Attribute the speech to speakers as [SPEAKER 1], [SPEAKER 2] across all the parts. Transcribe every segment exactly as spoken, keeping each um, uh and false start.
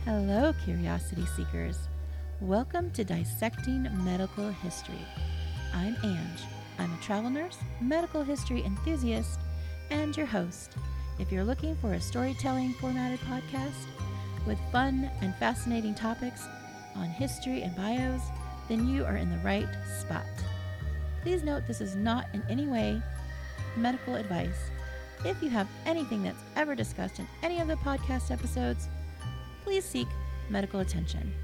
[SPEAKER 1] Hello, curiosity seekers. Welcome to Dissecting Medical History. I'm Ange. I'm a travel nurse, medical history enthusiast, and your host. If you're looking for a storytelling formatted podcast with fun and fascinating topics on history and bios, then you are in the right spot. Please note this is not in any way medical advice. If you have anything that's ever discussed in any of the podcast episodes, please seek medical attention.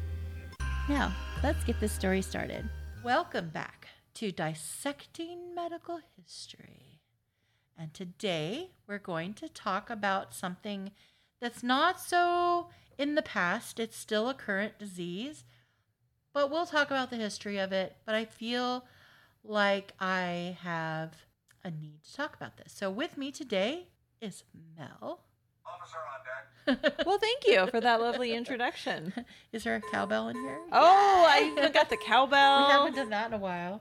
[SPEAKER 1] Now, let's get this story started. Welcome back to Dissecting Medical History. And today we're going to talk about something that's not so in the past. It's still a current disease, but we'll talk about the history of it. But I feel like I have a need to talk about this. So with me today is Mel.
[SPEAKER 2] Officer on deck.
[SPEAKER 3] Well, thank you for that lovely introduction.
[SPEAKER 1] Is there a cowbell in here?
[SPEAKER 3] Oh, I even got the cowbell.
[SPEAKER 1] We haven't done that in a while.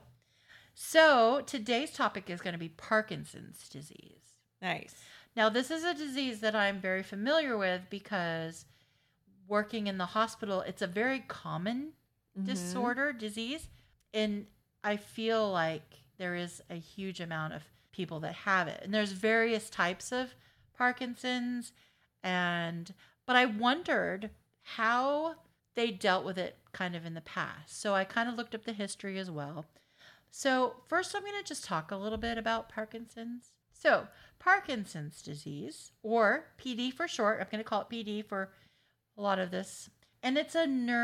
[SPEAKER 1] So today's topic is going to be Parkinson's disease.
[SPEAKER 3] Nice.
[SPEAKER 1] Now, this is a disease that I'm very familiar with because working in the hospital, it's a very common mm-hmm. disorder, disease. And I feel like there is a huge amount of people that have it. And there's various types of Parkinson's. And but I wondered how they dealt with it kind of in the past. So I kind of looked up the history as well. So first I'm going to just talk a little bit about Parkinson's. So Parkinson's disease, or P D for short, I'm going to call it P D for a lot of this. And it's a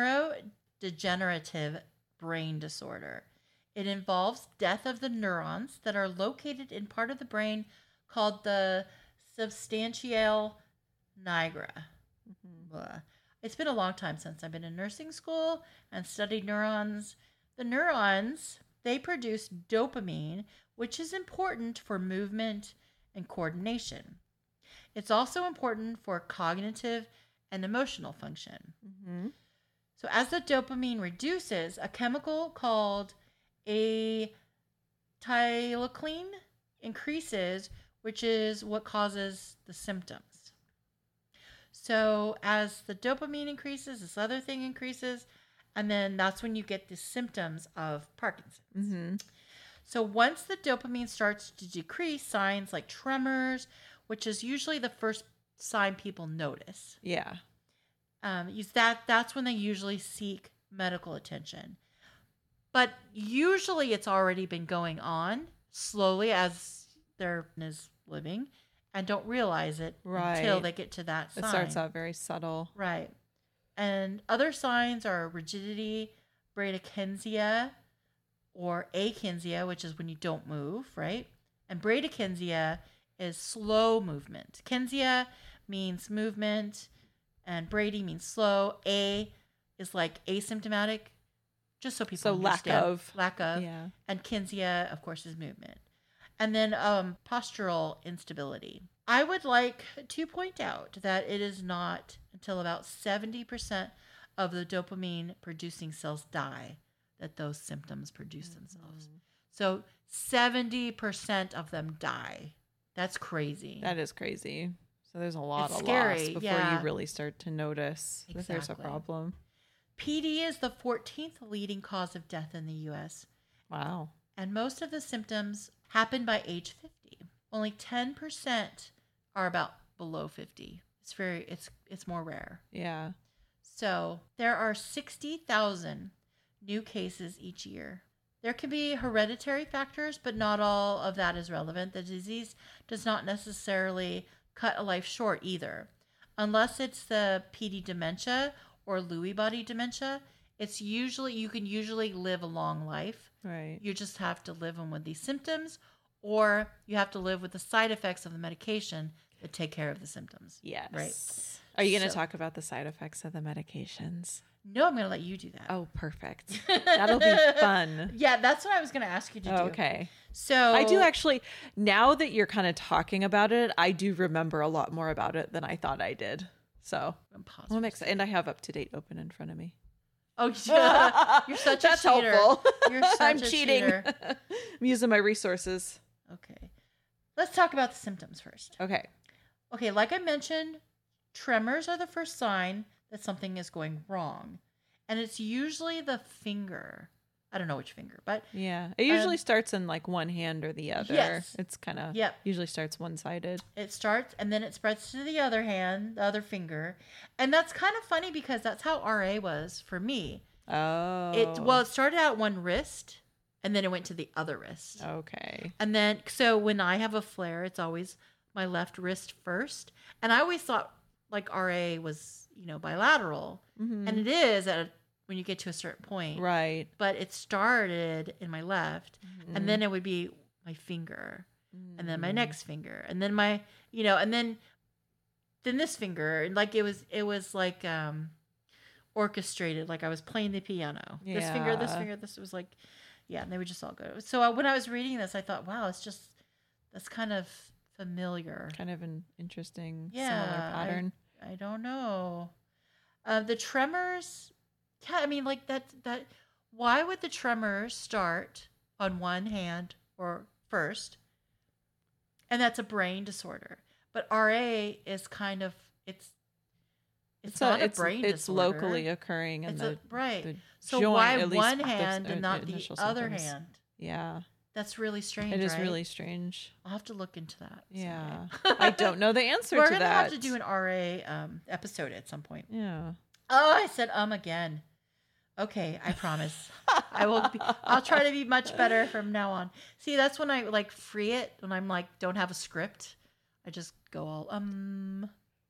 [SPEAKER 1] neurodegenerative brain disorder. It involves death of the neurons that are located in part of the brain called the substantial nigra. Mm-hmm. It's been a long time since I've been in nursing school and studied neurons. The neurons, they produce dopamine, which is important for movement and coordination. It's also important for cognitive and emotional function. Mm-hmm. So as the dopamine reduces, a chemical called acetylcholine increases, which is what causes the symptoms. So as the dopamine increases, this other thing increases, and then that's when you get the symptoms of Parkinson's. Mm-hmm. So once the dopamine starts to decrease, signs like tremors, which is usually the first sign people notice.
[SPEAKER 3] Yeah.
[SPEAKER 1] Um, use that. That's when they usually seek medical attention. But usually it's already been going on slowly as they're is living and don't realize it right. until they get to that sign.
[SPEAKER 3] It starts out very subtle.
[SPEAKER 1] Right. And other signs are rigidity, bradykinesia, or akinesia, which is when you don't move, right? And bradykinesia is slow movement. Kinesia means movement, and brady means slow. A is like asymptomatic, just so people
[SPEAKER 3] so
[SPEAKER 1] understand.
[SPEAKER 3] lack of.
[SPEAKER 1] Lack of.
[SPEAKER 3] Yeah.
[SPEAKER 1] And kinesia, of course, is movement. And then um, postural instability. I would like to point out that it is not until about seventy percent of the dopamine producing cells die that those symptoms produce mm-hmm. themselves. So seventy percent of them die. That's crazy.
[SPEAKER 3] That is crazy. So there's a lot
[SPEAKER 1] it's
[SPEAKER 3] of
[SPEAKER 1] scary,
[SPEAKER 3] loss before
[SPEAKER 1] yeah.
[SPEAKER 3] you really start to notice
[SPEAKER 1] exactly.
[SPEAKER 3] that there's a problem.
[SPEAKER 1] P D is the fourteenth leading cause of death in the U S.
[SPEAKER 3] Wow.
[SPEAKER 1] And most of the symptoms happen by age fifty. Only ten percent are about below fifty. It's very it's it's more rare.
[SPEAKER 3] Yeah.
[SPEAKER 1] So, there are sixty thousand new cases each year. There can be hereditary factors, but not all of that is relevant. The disease does not necessarily cut a life short either. Unless it's the P D dementia or Lewy body dementia, it's usually you can usually live a long life.
[SPEAKER 3] Right.
[SPEAKER 1] You just have to live with these symptoms, or you have to live with the side effects of the medication that take care of the symptoms.
[SPEAKER 3] Yes.
[SPEAKER 1] Right.
[SPEAKER 3] Are you going to
[SPEAKER 1] So-
[SPEAKER 3] talk about the side effects of the medications?
[SPEAKER 1] No, I'm going to let you do that.
[SPEAKER 3] Oh, perfect. That'll be fun.
[SPEAKER 1] Yeah, that's what I was going to ask you to do.
[SPEAKER 3] Okay.
[SPEAKER 1] So
[SPEAKER 3] I do actually, now that you're kind of talking about it, I do remember a lot more about it than I thought I did. So I'm excited. And I have Up to Date open in front of me.
[SPEAKER 1] Oh, yeah. You're such a
[SPEAKER 3] That's
[SPEAKER 1] cheater.
[SPEAKER 3] helpful.
[SPEAKER 1] You're such
[SPEAKER 3] I'm
[SPEAKER 1] a
[SPEAKER 3] cheating.
[SPEAKER 1] cheater.
[SPEAKER 3] I'm using my resources.
[SPEAKER 1] Okay. Let's talk about the symptoms first.
[SPEAKER 3] Okay.
[SPEAKER 1] Okay, like I mentioned, tremors are the first sign that something is going wrong. And it's usually the finger. I don't know which finger, but
[SPEAKER 3] yeah, it usually
[SPEAKER 1] um,
[SPEAKER 3] starts in like one hand or the other.
[SPEAKER 1] Yes.
[SPEAKER 3] It's kind of
[SPEAKER 1] yep.
[SPEAKER 3] usually starts one-sided.
[SPEAKER 1] It starts and then it spreads to the other hand, the other finger. And that's kind of funny because that's how R A was for me.
[SPEAKER 3] Oh.
[SPEAKER 1] It well, it started out one wrist and then it went to the other wrist.
[SPEAKER 3] Okay.
[SPEAKER 1] And then so when I have a flare, it's always my left wrist first. And I always thought like R A was, you know, bilateral.
[SPEAKER 3] Mm-hmm.
[SPEAKER 1] And it is at a when you get to a certain point.
[SPEAKER 3] Right.
[SPEAKER 1] But it started in my left,
[SPEAKER 3] mm-hmm.
[SPEAKER 1] and then it would be my finger,
[SPEAKER 3] mm-hmm.
[SPEAKER 1] and then my next finger, and then my, you know, and then then this finger. And like it was it was like um orchestrated, like I was playing the piano.
[SPEAKER 3] Yeah.
[SPEAKER 1] This finger, this finger, this was like, yeah, and they would just all go. So when I was reading this, I thought, wow, it's just, that's kind of familiar.
[SPEAKER 3] Kind of an interesting
[SPEAKER 1] yeah,
[SPEAKER 3] similar pattern.
[SPEAKER 1] I, I don't know. Uh, the tremors... Yeah, I mean, like that, that, why would the tremors start on one hand or first? And that's a brain disorder. But R A is kind of, it's, it's, it's not a,
[SPEAKER 3] it's,
[SPEAKER 1] brain
[SPEAKER 3] it's
[SPEAKER 1] disorder.
[SPEAKER 3] It's locally occurring in
[SPEAKER 1] it's
[SPEAKER 3] the,
[SPEAKER 1] a, right.
[SPEAKER 3] the
[SPEAKER 1] so
[SPEAKER 3] joint,
[SPEAKER 1] why
[SPEAKER 3] least
[SPEAKER 1] one
[SPEAKER 3] the-
[SPEAKER 1] hand
[SPEAKER 3] the
[SPEAKER 1] and not the
[SPEAKER 3] initial
[SPEAKER 1] other
[SPEAKER 3] symptoms.
[SPEAKER 1] hand?
[SPEAKER 3] Yeah.
[SPEAKER 1] That's really strange,
[SPEAKER 3] It is
[SPEAKER 1] right?
[SPEAKER 3] really strange.
[SPEAKER 1] I'll have to look into that.
[SPEAKER 3] Yeah.
[SPEAKER 1] someday.
[SPEAKER 3] I don't know the answer
[SPEAKER 1] We're
[SPEAKER 3] to
[SPEAKER 1] gonna
[SPEAKER 3] that.
[SPEAKER 1] have to do an R A um, episode at some point.
[SPEAKER 3] Yeah.
[SPEAKER 1] Oh, I said um again. Okay, I promise. I will be, I'll try to be much better from now on. See, that's when I like free it, when I'm like don't have a script. I just go all um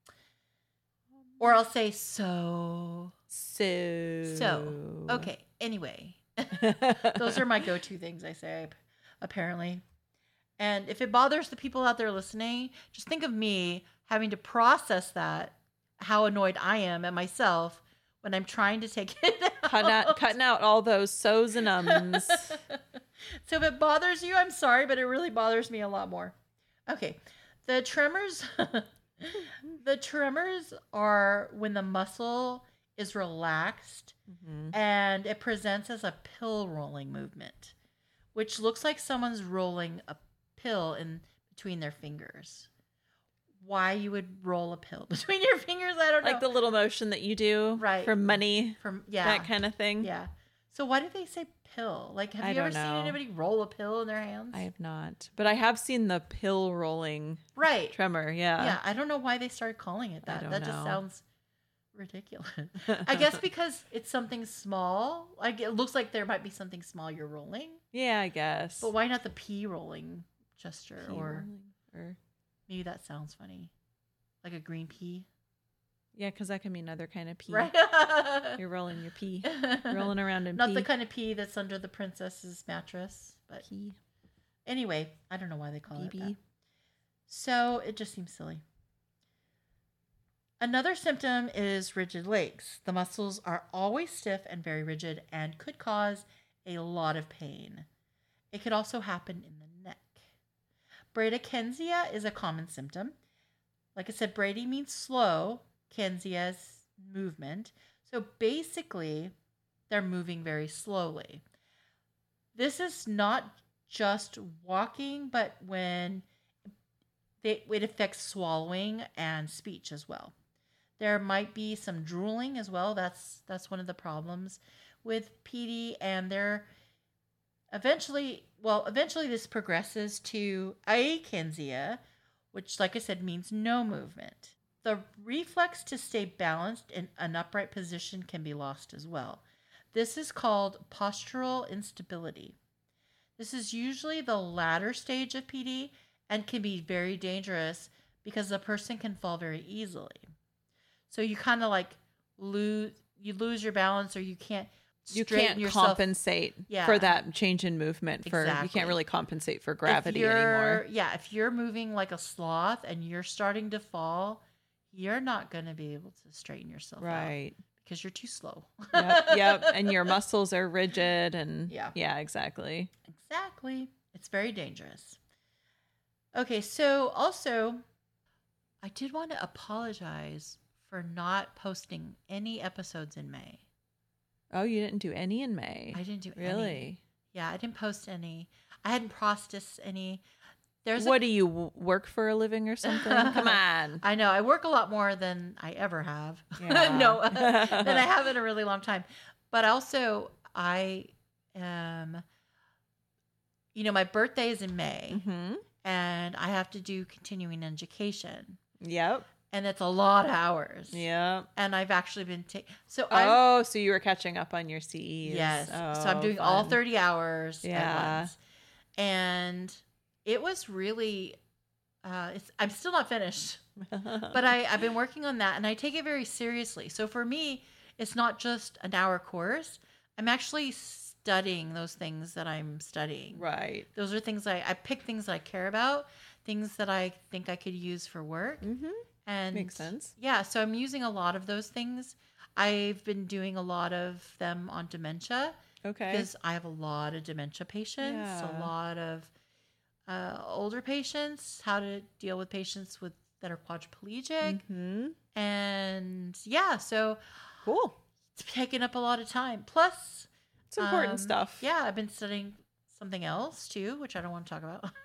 [SPEAKER 1] or I'll say so.
[SPEAKER 3] So.
[SPEAKER 1] So. Okay, anyway. Those are my go-to things I say apparently. And if it bothers the people out there listening, just think of me having to process that, how annoyed I am at myself when I'm trying to take it out.
[SPEAKER 3] Cut out, cutting out all those so's and ums.
[SPEAKER 1] So if it bothers you, I'm sorry, but it really bothers me a lot more. Okay. The tremors, the tremors are when the muscle is relaxed mm-hmm. and it presents as a pill rolling movement, which looks like someone's rolling a pill in between their fingers. Why you would roll a pill between your fingers, I don't know.
[SPEAKER 3] Like the little motion that you do
[SPEAKER 1] right.
[SPEAKER 3] for money,
[SPEAKER 1] From yeah,
[SPEAKER 3] that kind of thing.
[SPEAKER 1] Yeah. So why did they say pill? Like, have
[SPEAKER 3] I
[SPEAKER 1] you ever
[SPEAKER 3] don't know.
[SPEAKER 1] seen anybody roll a pill in their hands?
[SPEAKER 3] I have not, but I have seen the pill rolling
[SPEAKER 1] right.
[SPEAKER 3] tremor. Yeah.
[SPEAKER 1] Yeah. I don't know why they started calling it that.
[SPEAKER 3] I don't
[SPEAKER 1] That
[SPEAKER 3] know.
[SPEAKER 1] just sounds ridiculous. I guess because it's something small. Like it looks like there might be something small you're rolling.
[SPEAKER 3] Yeah, I guess.
[SPEAKER 1] But why not the pea rolling gesture?
[SPEAKER 3] Pea
[SPEAKER 1] or
[SPEAKER 3] rolling, or
[SPEAKER 1] maybe that sounds funny. Like a green pea.
[SPEAKER 3] Yeah, because that can mean another kind of pea.
[SPEAKER 1] Right.
[SPEAKER 3] You're rolling your pea. Rolling around in
[SPEAKER 1] Not
[SPEAKER 3] pea.
[SPEAKER 1] the kind of pea that's under the princess's mattress. But
[SPEAKER 3] Pea.
[SPEAKER 1] anyway, I don't know why they call
[SPEAKER 3] B
[SPEAKER 1] it
[SPEAKER 3] B.
[SPEAKER 1] that. So it just seems silly. Another symptom is rigid legs. The muscles are always stiff and very rigid and could cause a lot of pain. It could also happen in the neck. Bradykinesia is a common symptom. Like I said, Brady means slow, kinesia's movement. So basically, they're moving very slowly. This is not just walking, but when they, it affects swallowing and speech as well. There might be some drooling as well. That's that's one of the problems with P D, and they're eventually, well, eventually this progresses to akinesia, which, like I said, means no movement. The reflex to stay balanced in an upright position can be lost as well. This is called postural instability. This is usually the latter stage of P D and can be very dangerous because the person can fall very easily. So you kind of like lose, you lose your balance, or you can't
[SPEAKER 3] You
[SPEAKER 1] straighten
[SPEAKER 3] can't
[SPEAKER 1] yourself.
[SPEAKER 3] compensate
[SPEAKER 1] Yeah.
[SPEAKER 3] for that change in movement. For
[SPEAKER 1] Exactly.
[SPEAKER 3] You can't really compensate for gravity
[SPEAKER 1] If you're-
[SPEAKER 3] anymore.
[SPEAKER 1] Yeah, if you're moving like a sloth and you're starting to fall, you're not going to be able to straighten yourself out
[SPEAKER 3] Right.
[SPEAKER 1] because you're too slow.
[SPEAKER 3] Yep. Yep. And your muscles are rigid and
[SPEAKER 1] Yeah.
[SPEAKER 3] yeah, exactly.
[SPEAKER 1] Exactly. It's very dangerous. Okay, so also, I did want to apologize for not posting any episodes in May.
[SPEAKER 3] Oh, you didn't do any in May?
[SPEAKER 1] I didn't do
[SPEAKER 3] really?
[SPEAKER 1] any. Yeah, I didn't post any. I hadn't processed any. There's
[SPEAKER 3] what
[SPEAKER 1] a,
[SPEAKER 3] do you w- work for a living or something? Come on.
[SPEAKER 1] I know I work a lot more than I ever have.
[SPEAKER 3] Yeah.
[SPEAKER 1] no, than I have in a really long time. But also, I am. You know, my birthday is in May,
[SPEAKER 3] Mm-hmm.
[SPEAKER 1] and I have to do continuing education,
[SPEAKER 3] Yep.
[SPEAKER 1] and it's a lot of hours.
[SPEAKER 3] Yep.
[SPEAKER 1] And I've actually been taking. So I.
[SPEAKER 3] Oh, so you were catching up on your C Es.
[SPEAKER 1] Yes.
[SPEAKER 3] Oh,
[SPEAKER 1] so I'm doing
[SPEAKER 3] fun.
[SPEAKER 1] all thirty hours
[SPEAKER 3] Yeah.
[SPEAKER 1] at once, and it was really. Uh, it's. I'm still not finished, but I I've been working on that, and I take it very seriously. So for me, it's not just an hour course. I'm actually studying those things that I'm studying.
[SPEAKER 3] Right.
[SPEAKER 1] Those are things I I pick things that I care about, things that I think I could use for work.
[SPEAKER 3] Mm-hmm.
[SPEAKER 1] And
[SPEAKER 3] Makes sense.
[SPEAKER 1] Yeah, so I'm using a lot of those things. I've been doing a lot of them on dementia
[SPEAKER 3] Okay.
[SPEAKER 1] because I have a lot of dementia patients,
[SPEAKER 3] Yeah.
[SPEAKER 1] a lot of uh, older patients, how to deal with patients with that are quadriplegic,
[SPEAKER 3] Mm-hmm.
[SPEAKER 1] and yeah, so
[SPEAKER 3] Cool.
[SPEAKER 1] it's taken up a lot of time. Plus,
[SPEAKER 3] It's important
[SPEAKER 1] um,
[SPEAKER 3] stuff.
[SPEAKER 1] Yeah, I've been studying something else too, which I don't want to talk about.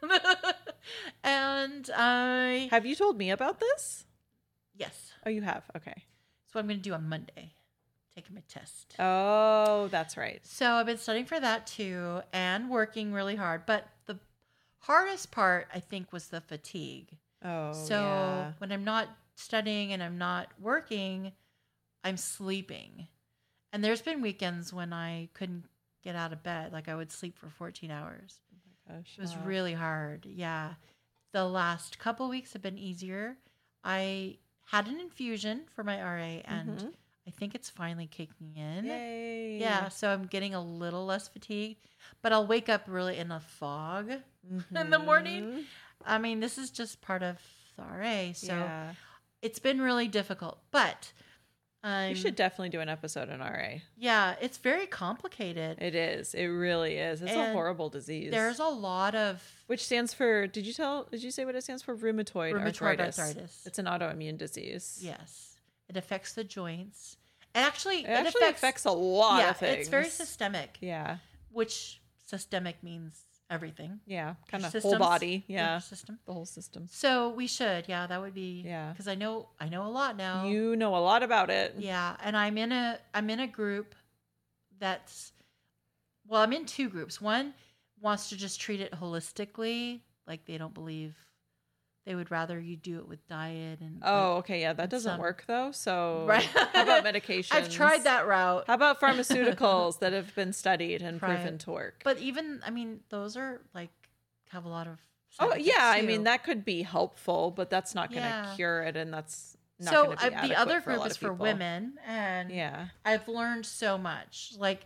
[SPEAKER 1] and I
[SPEAKER 3] Have you told me about this?
[SPEAKER 1] yes,
[SPEAKER 3] Oh, you have. Okay.
[SPEAKER 1] that's what I'm going to do on Monday, taking my test.
[SPEAKER 3] Oh, that's right.
[SPEAKER 1] So I've been studying for that too, and working really hard. But the hardest part, I think, was the fatigue.
[SPEAKER 3] Oh,
[SPEAKER 1] so
[SPEAKER 3] yeah.
[SPEAKER 1] when I'm not studying and I'm not working, I'm sleeping. And there's been weekends when I couldn't get out of bed. Like I would sleep for fourteen hours.
[SPEAKER 3] Oh my gosh.
[SPEAKER 1] It was
[SPEAKER 3] wow.
[SPEAKER 1] really hard. Yeah. The last couple weeks have been easier. I had an infusion for my R A, and
[SPEAKER 3] Mhm.
[SPEAKER 1] I think it's finally kicking in.
[SPEAKER 3] Yay.
[SPEAKER 1] Yeah, so I'm getting a little less fatigued, but I'll wake up really in a fog in the morning.
[SPEAKER 3] Mhm.
[SPEAKER 1] I mean, this is just part of the R A, so
[SPEAKER 3] Yeah.
[SPEAKER 1] it's been really difficult. But um,
[SPEAKER 3] You should definitely do an episode on R A.
[SPEAKER 1] yeah, it's very complicated.
[SPEAKER 3] It is. It really is. It's a
[SPEAKER 1] And
[SPEAKER 3] horrible disease.
[SPEAKER 1] There's a lot of
[SPEAKER 3] Which stands for, did you tell, did you say what it stands for? Rheumatoid,
[SPEAKER 1] rheumatoid
[SPEAKER 3] arthritis.
[SPEAKER 1] arthritis.
[SPEAKER 3] It's an autoimmune disease.
[SPEAKER 1] Yes, it affects the joints. And actually,
[SPEAKER 3] It actually affects,
[SPEAKER 1] affects
[SPEAKER 3] a lot
[SPEAKER 1] yeah,
[SPEAKER 3] of things.
[SPEAKER 1] it's very systemic.
[SPEAKER 3] Yeah.
[SPEAKER 1] Which systemic means everything.
[SPEAKER 3] Yeah. Kind of whole
[SPEAKER 1] Systems,
[SPEAKER 3] body.
[SPEAKER 1] your
[SPEAKER 3] Yeah.
[SPEAKER 1] system.
[SPEAKER 3] The whole system.
[SPEAKER 1] So we should, yeah, that would be,
[SPEAKER 3] Yeah.
[SPEAKER 1] because I know I know a lot now.
[SPEAKER 3] You know a lot about it.
[SPEAKER 1] Yeah, and I'm in a I'm in a group that's well, I'm in two groups. One wants to just treat it holistically, like they don't believe they would rather you do it with diet and
[SPEAKER 3] Oh, okay. Yeah. That
[SPEAKER 1] and
[SPEAKER 3] doesn't
[SPEAKER 1] some-
[SPEAKER 3] work though. So
[SPEAKER 1] Right.
[SPEAKER 3] how about medications?
[SPEAKER 1] I've tried that route.
[SPEAKER 3] How about pharmaceuticals that have been studied and
[SPEAKER 1] Right.
[SPEAKER 3] proven to work?
[SPEAKER 1] But even I mean, those are like have a lot of
[SPEAKER 3] oh,
[SPEAKER 1] side
[SPEAKER 3] yeah.
[SPEAKER 1] effects,
[SPEAKER 3] I
[SPEAKER 1] too.
[SPEAKER 3] mean, that could be helpful, but that's not going to
[SPEAKER 1] Yeah.
[SPEAKER 3] cure it. And that's not
[SPEAKER 1] so
[SPEAKER 3] going to be
[SPEAKER 1] I, the
[SPEAKER 3] adequate
[SPEAKER 1] other
[SPEAKER 3] for a
[SPEAKER 1] group
[SPEAKER 3] lot
[SPEAKER 1] is
[SPEAKER 3] of
[SPEAKER 1] for
[SPEAKER 3] people.
[SPEAKER 1] women, and
[SPEAKER 3] Yeah.
[SPEAKER 1] I've learned so much. Like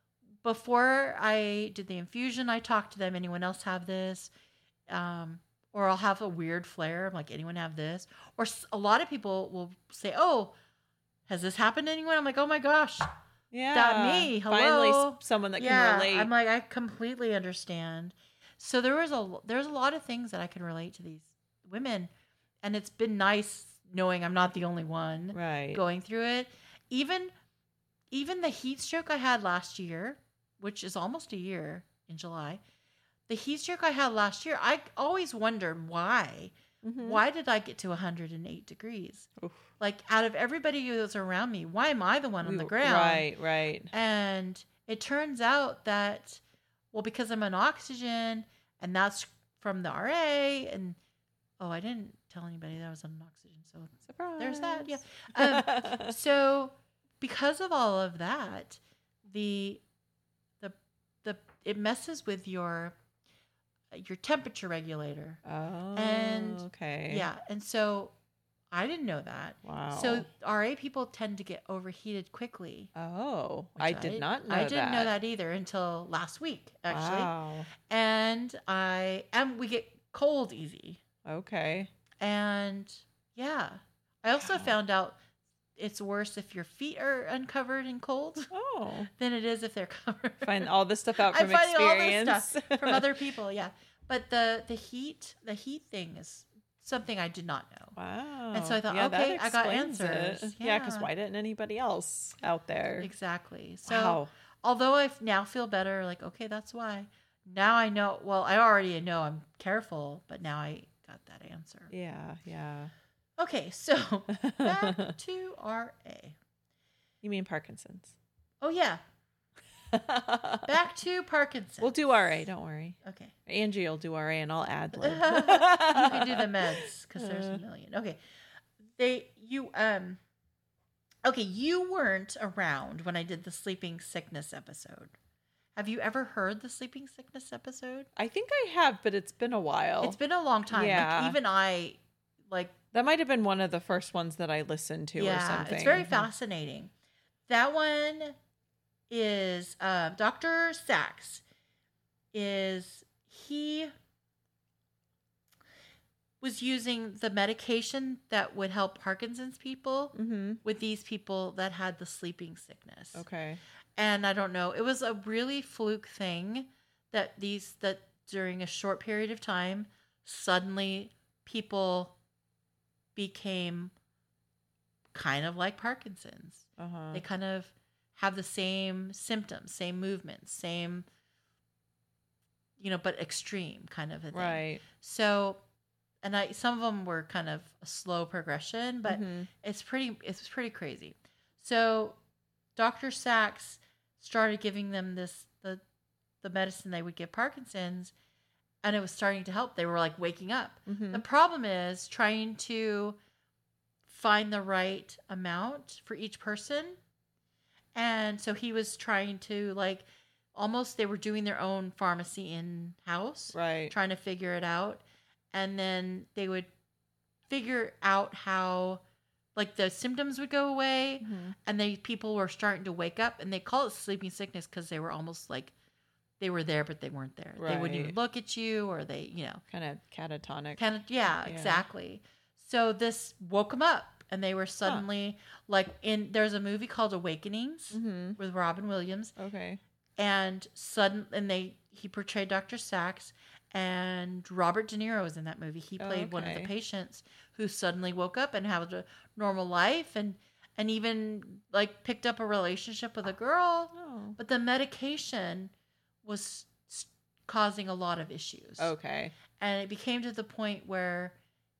[SPEAKER 1] before I did the infusion, I talked to them. Anyone else have this? Um, or I'll have a weird flare. I'm like, anyone have this? Or s- a lot of people will say, "Oh, has this happened to anyone?" I'm like, "Oh my gosh,
[SPEAKER 3] Yeah.
[SPEAKER 1] that me?
[SPEAKER 3] Finally,
[SPEAKER 1] Hello?"
[SPEAKER 3] s- someone that
[SPEAKER 1] yeah."
[SPEAKER 3] can relate.
[SPEAKER 1] I'm like, I completely understand. So there was a there's a lot of things that I can relate to these women, and it's been nice knowing I'm not the only one
[SPEAKER 3] right.
[SPEAKER 1] going through it. Even even the heat stroke I had last year, which is almost a year in July, the heat stroke I had last year, I always wondered why.
[SPEAKER 3] Mhm.
[SPEAKER 1] Why did I get to one hundred eight degrees?
[SPEAKER 3] Oof.
[SPEAKER 1] Like out of everybody who was around me, why am I the one on
[SPEAKER 3] We-
[SPEAKER 1] the ground?
[SPEAKER 3] Right, right.
[SPEAKER 1] And it turns out that, well, because I'm on oxygen, and that's from the R A, and oh, I didn't tell anybody that I was on oxygen, so
[SPEAKER 3] Surprise.
[SPEAKER 1] there's that. Yeah. Um, so because of all of that, the the the it messes with your your temperature regulator.
[SPEAKER 3] oh,
[SPEAKER 1] and-
[SPEAKER 3] okay.
[SPEAKER 1] Yeah, and so I didn't know that.
[SPEAKER 3] Wow.
[SPEAKER 1] So R A people tend to get overheated quickly.
[SPEAKER 3] oh,
[SPEAKER 1] which
[SPEAKER 3] I did not know
[SPEAKER 1] I
[SPEAKER 3] that.
[SPEAKER 1] didn't know that either until last week, actually.
[SPEAKER 3] Wow.
[SPEAKER 1] And I and we get cold easy.
[SPEAKER 3] Okay.
[SPEAKER 1] And yeah, I also
[SPEAKER 3] Wow.
[SPEAKER 1] found out it's worse if your feet are uncovered and cold
[SPEAKER 3] Oh.
[SPEAKER 1] than it is if they're covered.
[SPEAKER 3] Find all this stuff out
[SPEAKER 1] I'm
[SPEAKER 3] from
[SPEAKER 1] finding all this
[SPEAKER 3] experience.
[SPEAKER 1] stuff from other people. Yeah, but the the heat the heat thing is something I did not know.
[SPEAKER 3] Wow.
[SPEAKER 1] And so I thought,
[SPEAKER 3] Yeah, that
[SPEAKER 1] okay, I got
[SPEAKER 3] explains it.
[SPEAKER 1] answers.
[SPEAKER 3] Yeah, because
[SPEAKER 1] Yeah.
[SPEAKER 3] why didn't anybody else out there?
[SPEAKER 1] Exactly. So
[SPEAKER 3] Wow.
[SPEAKER 1] although I now feel better, like okay, that's why. now I know. Well, I already know I'm careful, but now I got that answer.
[SPEAKER 3] Yeah, yeah.
[SPEAKER 1] Okay, so back to R A.
[SPEAKER 3] You mean Parkinson's?
[SPEAKER 1] Oh, yeah. Back to Parkinson's.
[SPEAKER 3] We'll do R A, don't worry.
[SPEAKER 1] Okay.
[SPEAKER 3] Angie will do R A and I'll add lib.
[SPEAKER 1] You can do the meds because there's a million. Okay. They, you, um, okay, you weren't around when I did the sleeping sickness episode. Have you ever heard the sleeping sickness episode?
[SPEAKER 3] I think I have, but it's been a while.
[SPEAKER 1] It's been a long time.
[SPEAKER 3] Yeah.
[SPEAKER 1] Like, even I, like.
[SPEAKER 3] That might have been one of the first ones that I listened to
[SPEAKER 1] yeah,
[SPEAKER 3] or something.
[SPEAKER 1] It's very fascinating. That one is uh, Doctor Sachs. Is he was using the medication that would help Parkinson's people
[SPEAKER 3] mm-hmm.
[SPEAKER 1] with these people that had the sleeping sickness.
[SPEAKER 3] Okay.
[SPEAKER 1] And I don't know, it was a really fluke thing that these that during a short period of time, suddenly people became kind of like Parkinson's.
[SPEAKER 3] Uh-huh.
[SPEAKER 1] They kind of have the same symptoms, same movements, same, you know, but extreme kind of a thing.
[SPEAKER 3] Right.
[SPEAKER 1] So, and I some of them were kind of a slow progression, but
[SPEAKER 3] mm-hmm.
[SPEAKER 1] it's pretty it's pretty crazy. So, Doctor Sachs started giving them this the the medicine they would give Parkinson's, and it was starting to help. They were like waking up.
[SPEAKER 3] Mm-hmm.
[SPEAKER 1] The problem is trying to find the right amount for each person. And so he was trying to like almost they were doing their own pharmacy in house,
[SPEAKER 3] right?
[SPEAKER 1] Trying to figure it out. And then they would figure out how like the symptoms would go away,
[SPEAKER 3] mm-hmm.
[SPEAKER 1] and they people were starting to wake up, and they call it sleeping sickness because they were almost like they were there but they weren't there.
[SPEAKER 3] Right.
[SPEAKER 1] They wouldn't even look at you, or they, you know,
[SPEAKER 3] kind of catatonic.
[SPEAKER 1] Kind of yeah,
[SPEAKER 3] yeah,
[SPEAKER 1] exactly. So this woke them up, and they were suddenly huh. like in. There's a movie called Awakenings
[SPEAKER 3] mm-hmm.
[SPEAKER 1] with Robin Williams.
[SPEAKER 3] Okay.
[SPEAKER 1] And sudden, and they he portrayed Doctor Sachs, and Robert De Niro was in that movie. He played
[SPEAKER 3] oh, okay.
[SPEAKER 1] one of the patients who suddenly woke up and had a normal life, and and even like picked up a relationship with a girl.
[SPEAKER 3] Oh.
[SPEAKER 1] But the medication was causing a lot of issues.
[SPEAKER 3] Okay.
[SPEAKER 1] And it became to the point where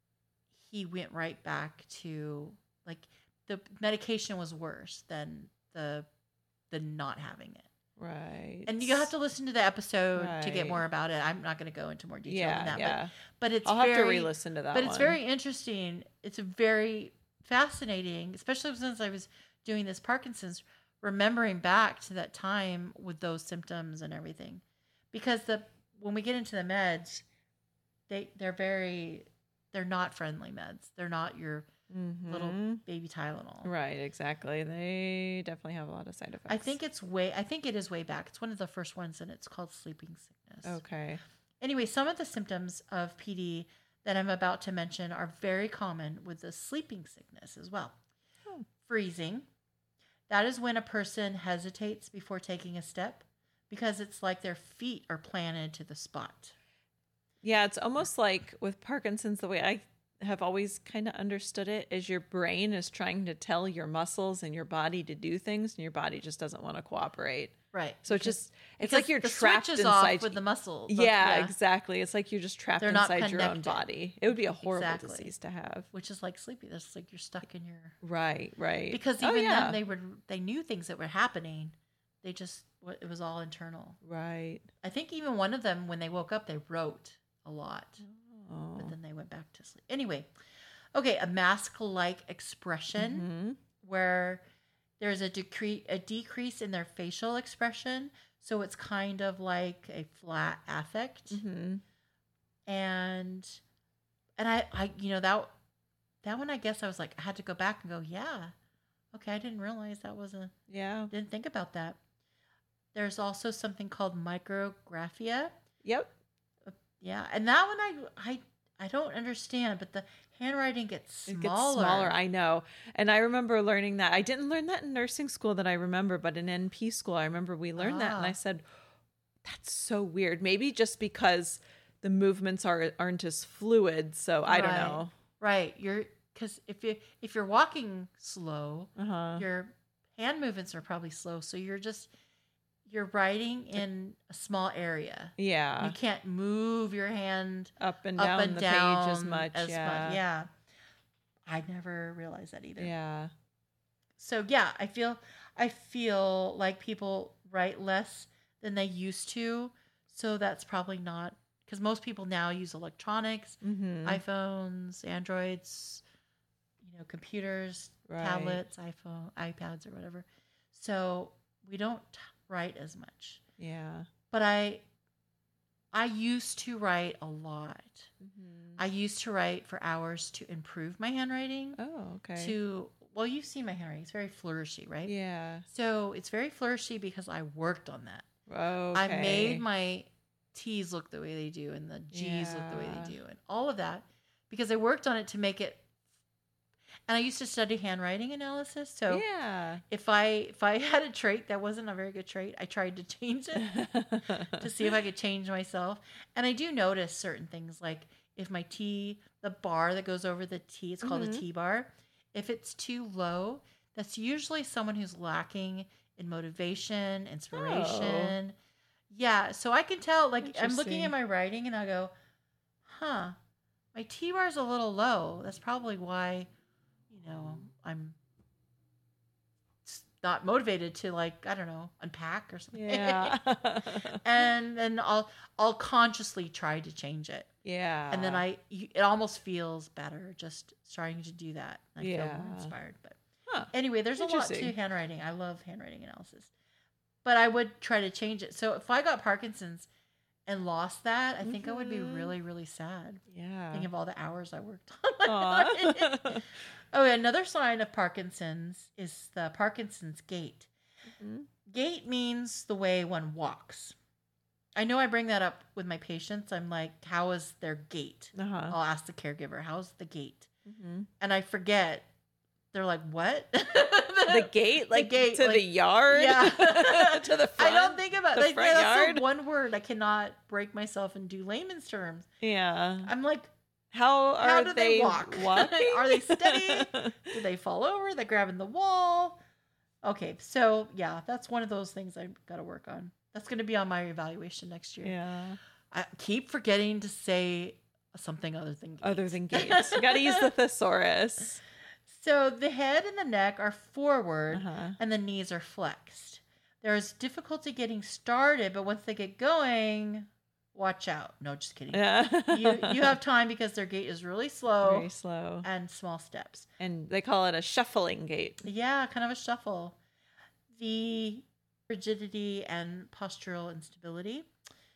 [SPEAKER 1] he went right back to like the medication was worse than the the not having it.
[SPEAKER 3] Right.
[SPEAKER 1] And you have to listen to the episode
[SPEAKER 3] right.
[SPEAKER 1] to get more about it. I'm not going to go into more detail
[SPEAKER 3] yeah,
[SPEAKER 1] than that.
[SPEAKER 3] Yeah.
[SPEAKER 1] But, but it's
[SPEAKER 3] I'll
[SPEAKER 1] very,
[SPEAKER 3] have to re-listen to that
[SPEAKER 1] But
[SPEAKER 3] one.
[SPEAKER 1] it's very interesting. It's very fascinating, especially since I was doing this Parkinson's, remembering back to that time with those symptoms and everything. Because the when we get into the meds, they they're very they're not friendly meds. They're not your
[SPEAKER 3] mm-hmm.
[SPEAKER 1] little baby Tylenol.
[SPEAKER 3] Right, exactly. They definitely have a lot of side effects.
[SPEAKER 1] I think it's way I think it is way back. It's one of the first ones, and it's called sleeping sickness.
[SPEAKER 3] Okay.
[SPEAKER 1] Anyway, some of the symptoms of P D that I'm about to mention are very common with the sleeping sickness as well.
[SPEAKER 3] Oh.
[SPEAKER 1] Freezing. That is when a person hesitates before taking a step because it's like their feet are planted to the spot.
[SPEAKER 3] Yeah, it's almost like with Parkinson's, the way I have always kind of understood it is your brain is trying to tell your muscles and your body to do things, and your body just doesn't want to cooperate.
[SPEAKER 1] Right.
[SPEAKER 3] So it's just it's
[SPEAKER 1] because
[SPEAKER 3] like you're
[SPEAKER 1] the
[SPEAKER 3] trapped
[SPEAKER 1] switch is
[SPEAKER 3] inside
[SPEAKER 1] off with the muscle.
[SPEAKER 3] Yeah,
[SPEAKER 1] yeah,
[SPEAKER 3] exactly. It's like you're just trapped
[SPEAKER 1] They're not
[SPEAKER 3] inside your own
[SPEAKER 1] connected.
[SPEAKER 3] body. It would be a horrible
[SPEAKER 1] Exactly.
[SPEAKER 3] disease to have.
[SPEAKER 1] Which is like sleepy. That's like you're stuck in your
[SPEAKER 3] Right, right.
[SPEAKER 1] because
[SPEAKER 3] Oh,
[SPEAKER 1] even
[SPEAKER 3] yeah.
[SPEAKER 1] then they were they knew things that were happening. They just it was all internal.
[SPEAKER 3] Right.
[SPEAKER 1] I think even one of them when they woke up they wrote a lot,
[SPEAKER 3] Oh.
[SPEAKER 1] but then they went back to sleep. Anyway, okay, a mask-like expression
[SPEAKER 3] Mm-hmm.
[SPEAKER 1] where there's a decrease a decrease in their facial expression, so it's kind of like a flat affect.
[SPEAKER 3] Mm-hmm.
[SPEAKER 1] And and I, I you know that that one I guess I was like I had to go back and go, yeah, okay, I didn't realize that was a
[SPEAKER 3] Yeah.
[SPEAKER 1] didn't think about that. There's also something called micrographia.
[SPEAKER 3] Yep.
[SPEAKER 1] Yeah, and that one I I I don't understand, but the handwriting gets smaller.
[SPEAKER 3] It gets smaller, I know. And I remember learning that. I didn't learn that in nursing school that I remember, but in N P school, I remember we learned that. And
[SPEAKER 1] Ah.
[SPEAKER 3] I said, that's so weird. Maybe just because the movements are, aren't as fluid. So I don't
[SPEAKER 1] Right.
[SPEAKER 3] know.
[SPEAKER 1] Right, you're because if you if you're walking slow,
[SPEAKER 3] Uh-huh.
[SPEAKER 1] your hand movements are probably slow, so you're just you're writing in a small area.
[SPEAKER 3] Yeah.
[SPEAKER 1] You can't move your hand
[SPEAKER 3] Up and
[SPEAKER 1] up
[SPEAKER 3] down
[SPEAKER 1] and
[SPEAKER 3] the
[SPEAKER 1] down
[SPEAKER 3] page as much.
[SPEAKER 1] as
[SPEAKER 3] yeah.
[SPEAKER 1] much. Yeah. I never realized that either.
[SPEAKER 3] Yeah.
[SPEAKER 1] So yeah, I feel I feel like people write less than they used to. So that's probably not, because most people now use electronics,
[SPEAKER 3] Mm-hmm.
[SPEAKER 1] iPhones, Androids, you know, computers,
[SPEAKER 3] Right.
[SPEAKER 1] tablets, iPhone, iPads, or whatever. So we don't write as much.
[SPEAKER 3] Yeah.
[SPEAKER 1] But I, I used to write a lot.
[SPEAKER 3] Mm-hmm.
[SPEAKER 1] I used to write for hours to improve my handwriting.
[SPEAKER 3] Oh, okay.
[SPEAKER 1] To well, you've seen my handwriting; it's very flourishy, right?
[SPEAKER 3] Yeah.
[SPEAKER 1] So it's very flourishy because I worked on that.
[SPEAKER 3] Okay.
[SPEAKER 1] I made my T's look the way they do and the G's look the way
[SPEAKER 3] Yeah.
[SPEAKER 1] they do and all of that because I worked on it to make it. And I used to study handwriting analysis. So
[SPEAKER 3] yeah.
[SPEAKER 1] if I if I had a trait that wasn't a very good trait, I tried to change it to see if I could change myself. And I do notice certain things like if my T, the bar that goes over the T, it's called
[SPEAKER 3] Mhm.
[SPEAKER 1] a T bar. If it's too low, that's usually someone who's lacking in motivation, inspiration. Yeah, so I can tell, like, I'm looking
[SPEAKER 3] Interesting.
[SPEAKER 1] at my writing and I go, huh, my T bar is a little low. That's probably why, you know, I'm s- not motivated to, like, I don't know, unpack or something.
[SPEAKER 3] Yeah.
[SPEAKER 1] and then I'll I'll consciously try to change it.
[SPEAKER 3] yeah.
[SPEAKER 1] And then I, you- it almost feels better just starting to do that. I feel
[SPEAKER 3] Yeah.
[SPEAKER 1] more inspired. But
[SPEAKER 3] Huh.
[SPEAKER 1] anyway, there's a lot to
[SPEAKER 3] Interesting.
[SPEAKER 1] handwriting. I love handwriting analysis. But I would try to change it. So if I got Parkinson's and lost that, I think I would be
[SPEAKER 3] Mhm.
[SPEAKER 1] really, really sad.
[SPEAKER 3] Yeah.
[SPEAKER 1] Think of all the hours I worked on my
[SPEAKER 3] Aw.
[SPEAKER 1] handwriting. Oh, another sign of Parkinson's is the Parkinson's gait.
[SPEAKER 3] Mhm.
[SPEAKER 1] Gait means the way one walks. I know I bring that up with my patients. I'm like, how is their gait?
[SPEAKER 3] Uh-huh.
[SPEAKER 1] I'll ask the caregiver, how's the gait?
[SPEAKER 3] Mhm.
[SPEAKER 1] And I forget. They're like, what?
[SPEAKER 3] The gate, like
[SPEAKER 1] gate,
[SPEAKER 3] to
[SPEAKER 1] like-
[SPEAKER 3] the yard,
[SPEAKER 1] Yeah.
[SPEAKER 3] to the front.
[SPEAKER 1] I don't think about
[SPEAKER 3] the
[SPEAKER 1] like
[SPEAKER 3] front
[SPEAKER 1] that's
[SPEAKER 3] yard?
[SPEAKER 1] the one word I cannot break myself and do layman's terms.
[SPEAKER 3] Yeah.
[SPEAKER 1] I'm like,
[SPEAKER 3] How are
[SPEAKER 1] how do they,
[SPEAKER 3] they
[SPEAKER 1] walk?
[SPEAKER 3] walking?
[SPEAKER 1] Are they steady? Do they fall over? They're grabbing the wall. Okay, so yeah, that's one of those things I've got to work on. That's going to be on my evaluation next year.
[SPEAKER 3] Yeah.
[SPEAKER 1] I keep forgetting to say something other than gait.
[SPEAKER 3] Other than gates, you got to use the thesaurus.
[SPEAKER 1] So the head and the neck are forward
[SPEAKER 3] Uh-huh.
[SPEAKER 1] and the knees are flexed. There is difficulty getting started, but once they get going, watch out. No, just kidding.
[SPEAKER 3] Yeah.
[SPEAKER 1] you you have time because their gait is really slow
[SPEAKER 3] very slow,
[SPEAKER 1] and small steps.
[SPEAKER 3] and they call it a shuffling gait.
[SPEAKER 1] Yeah, kind of a shuffle. The rigidity and postural instability.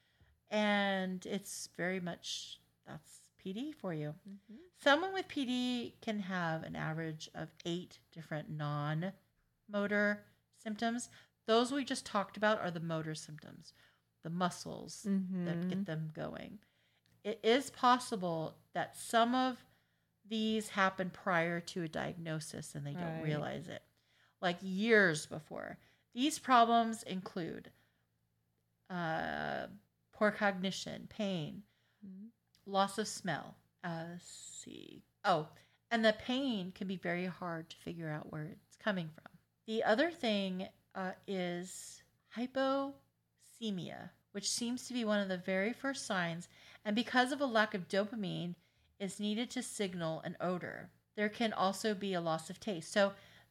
[SPEAKER 1] And it's very much, that's P D for you.
[SPEAKER 3] Mm-hmm.
[SPEAKER 1] Someone with P D can have an average of eight different non-motor symptoms. Those we just talked about are the motor symptoms, the muscles
[SPEAKER 3] Mm-hmm.
[SPEAKER 1] that get them going. It is possible that some of these happen prior to a diagnosis and they don't
[SPEAKER 3] Right.
[SPEAKER 1] realize it, like years before. These problems include uh, poor cognition, pain,
[SPEAKER 3] Mhm.
[SPEAKER 1] loss of smell. Uh, let's see. Oh, and the pain can be very hard to figure out where it's coming from. The other thing uh, is hyposemia, which seems to be one of the very first signs, and because of a lack of dopamine, is needed to signal an odor. There can also be a loss of taste. So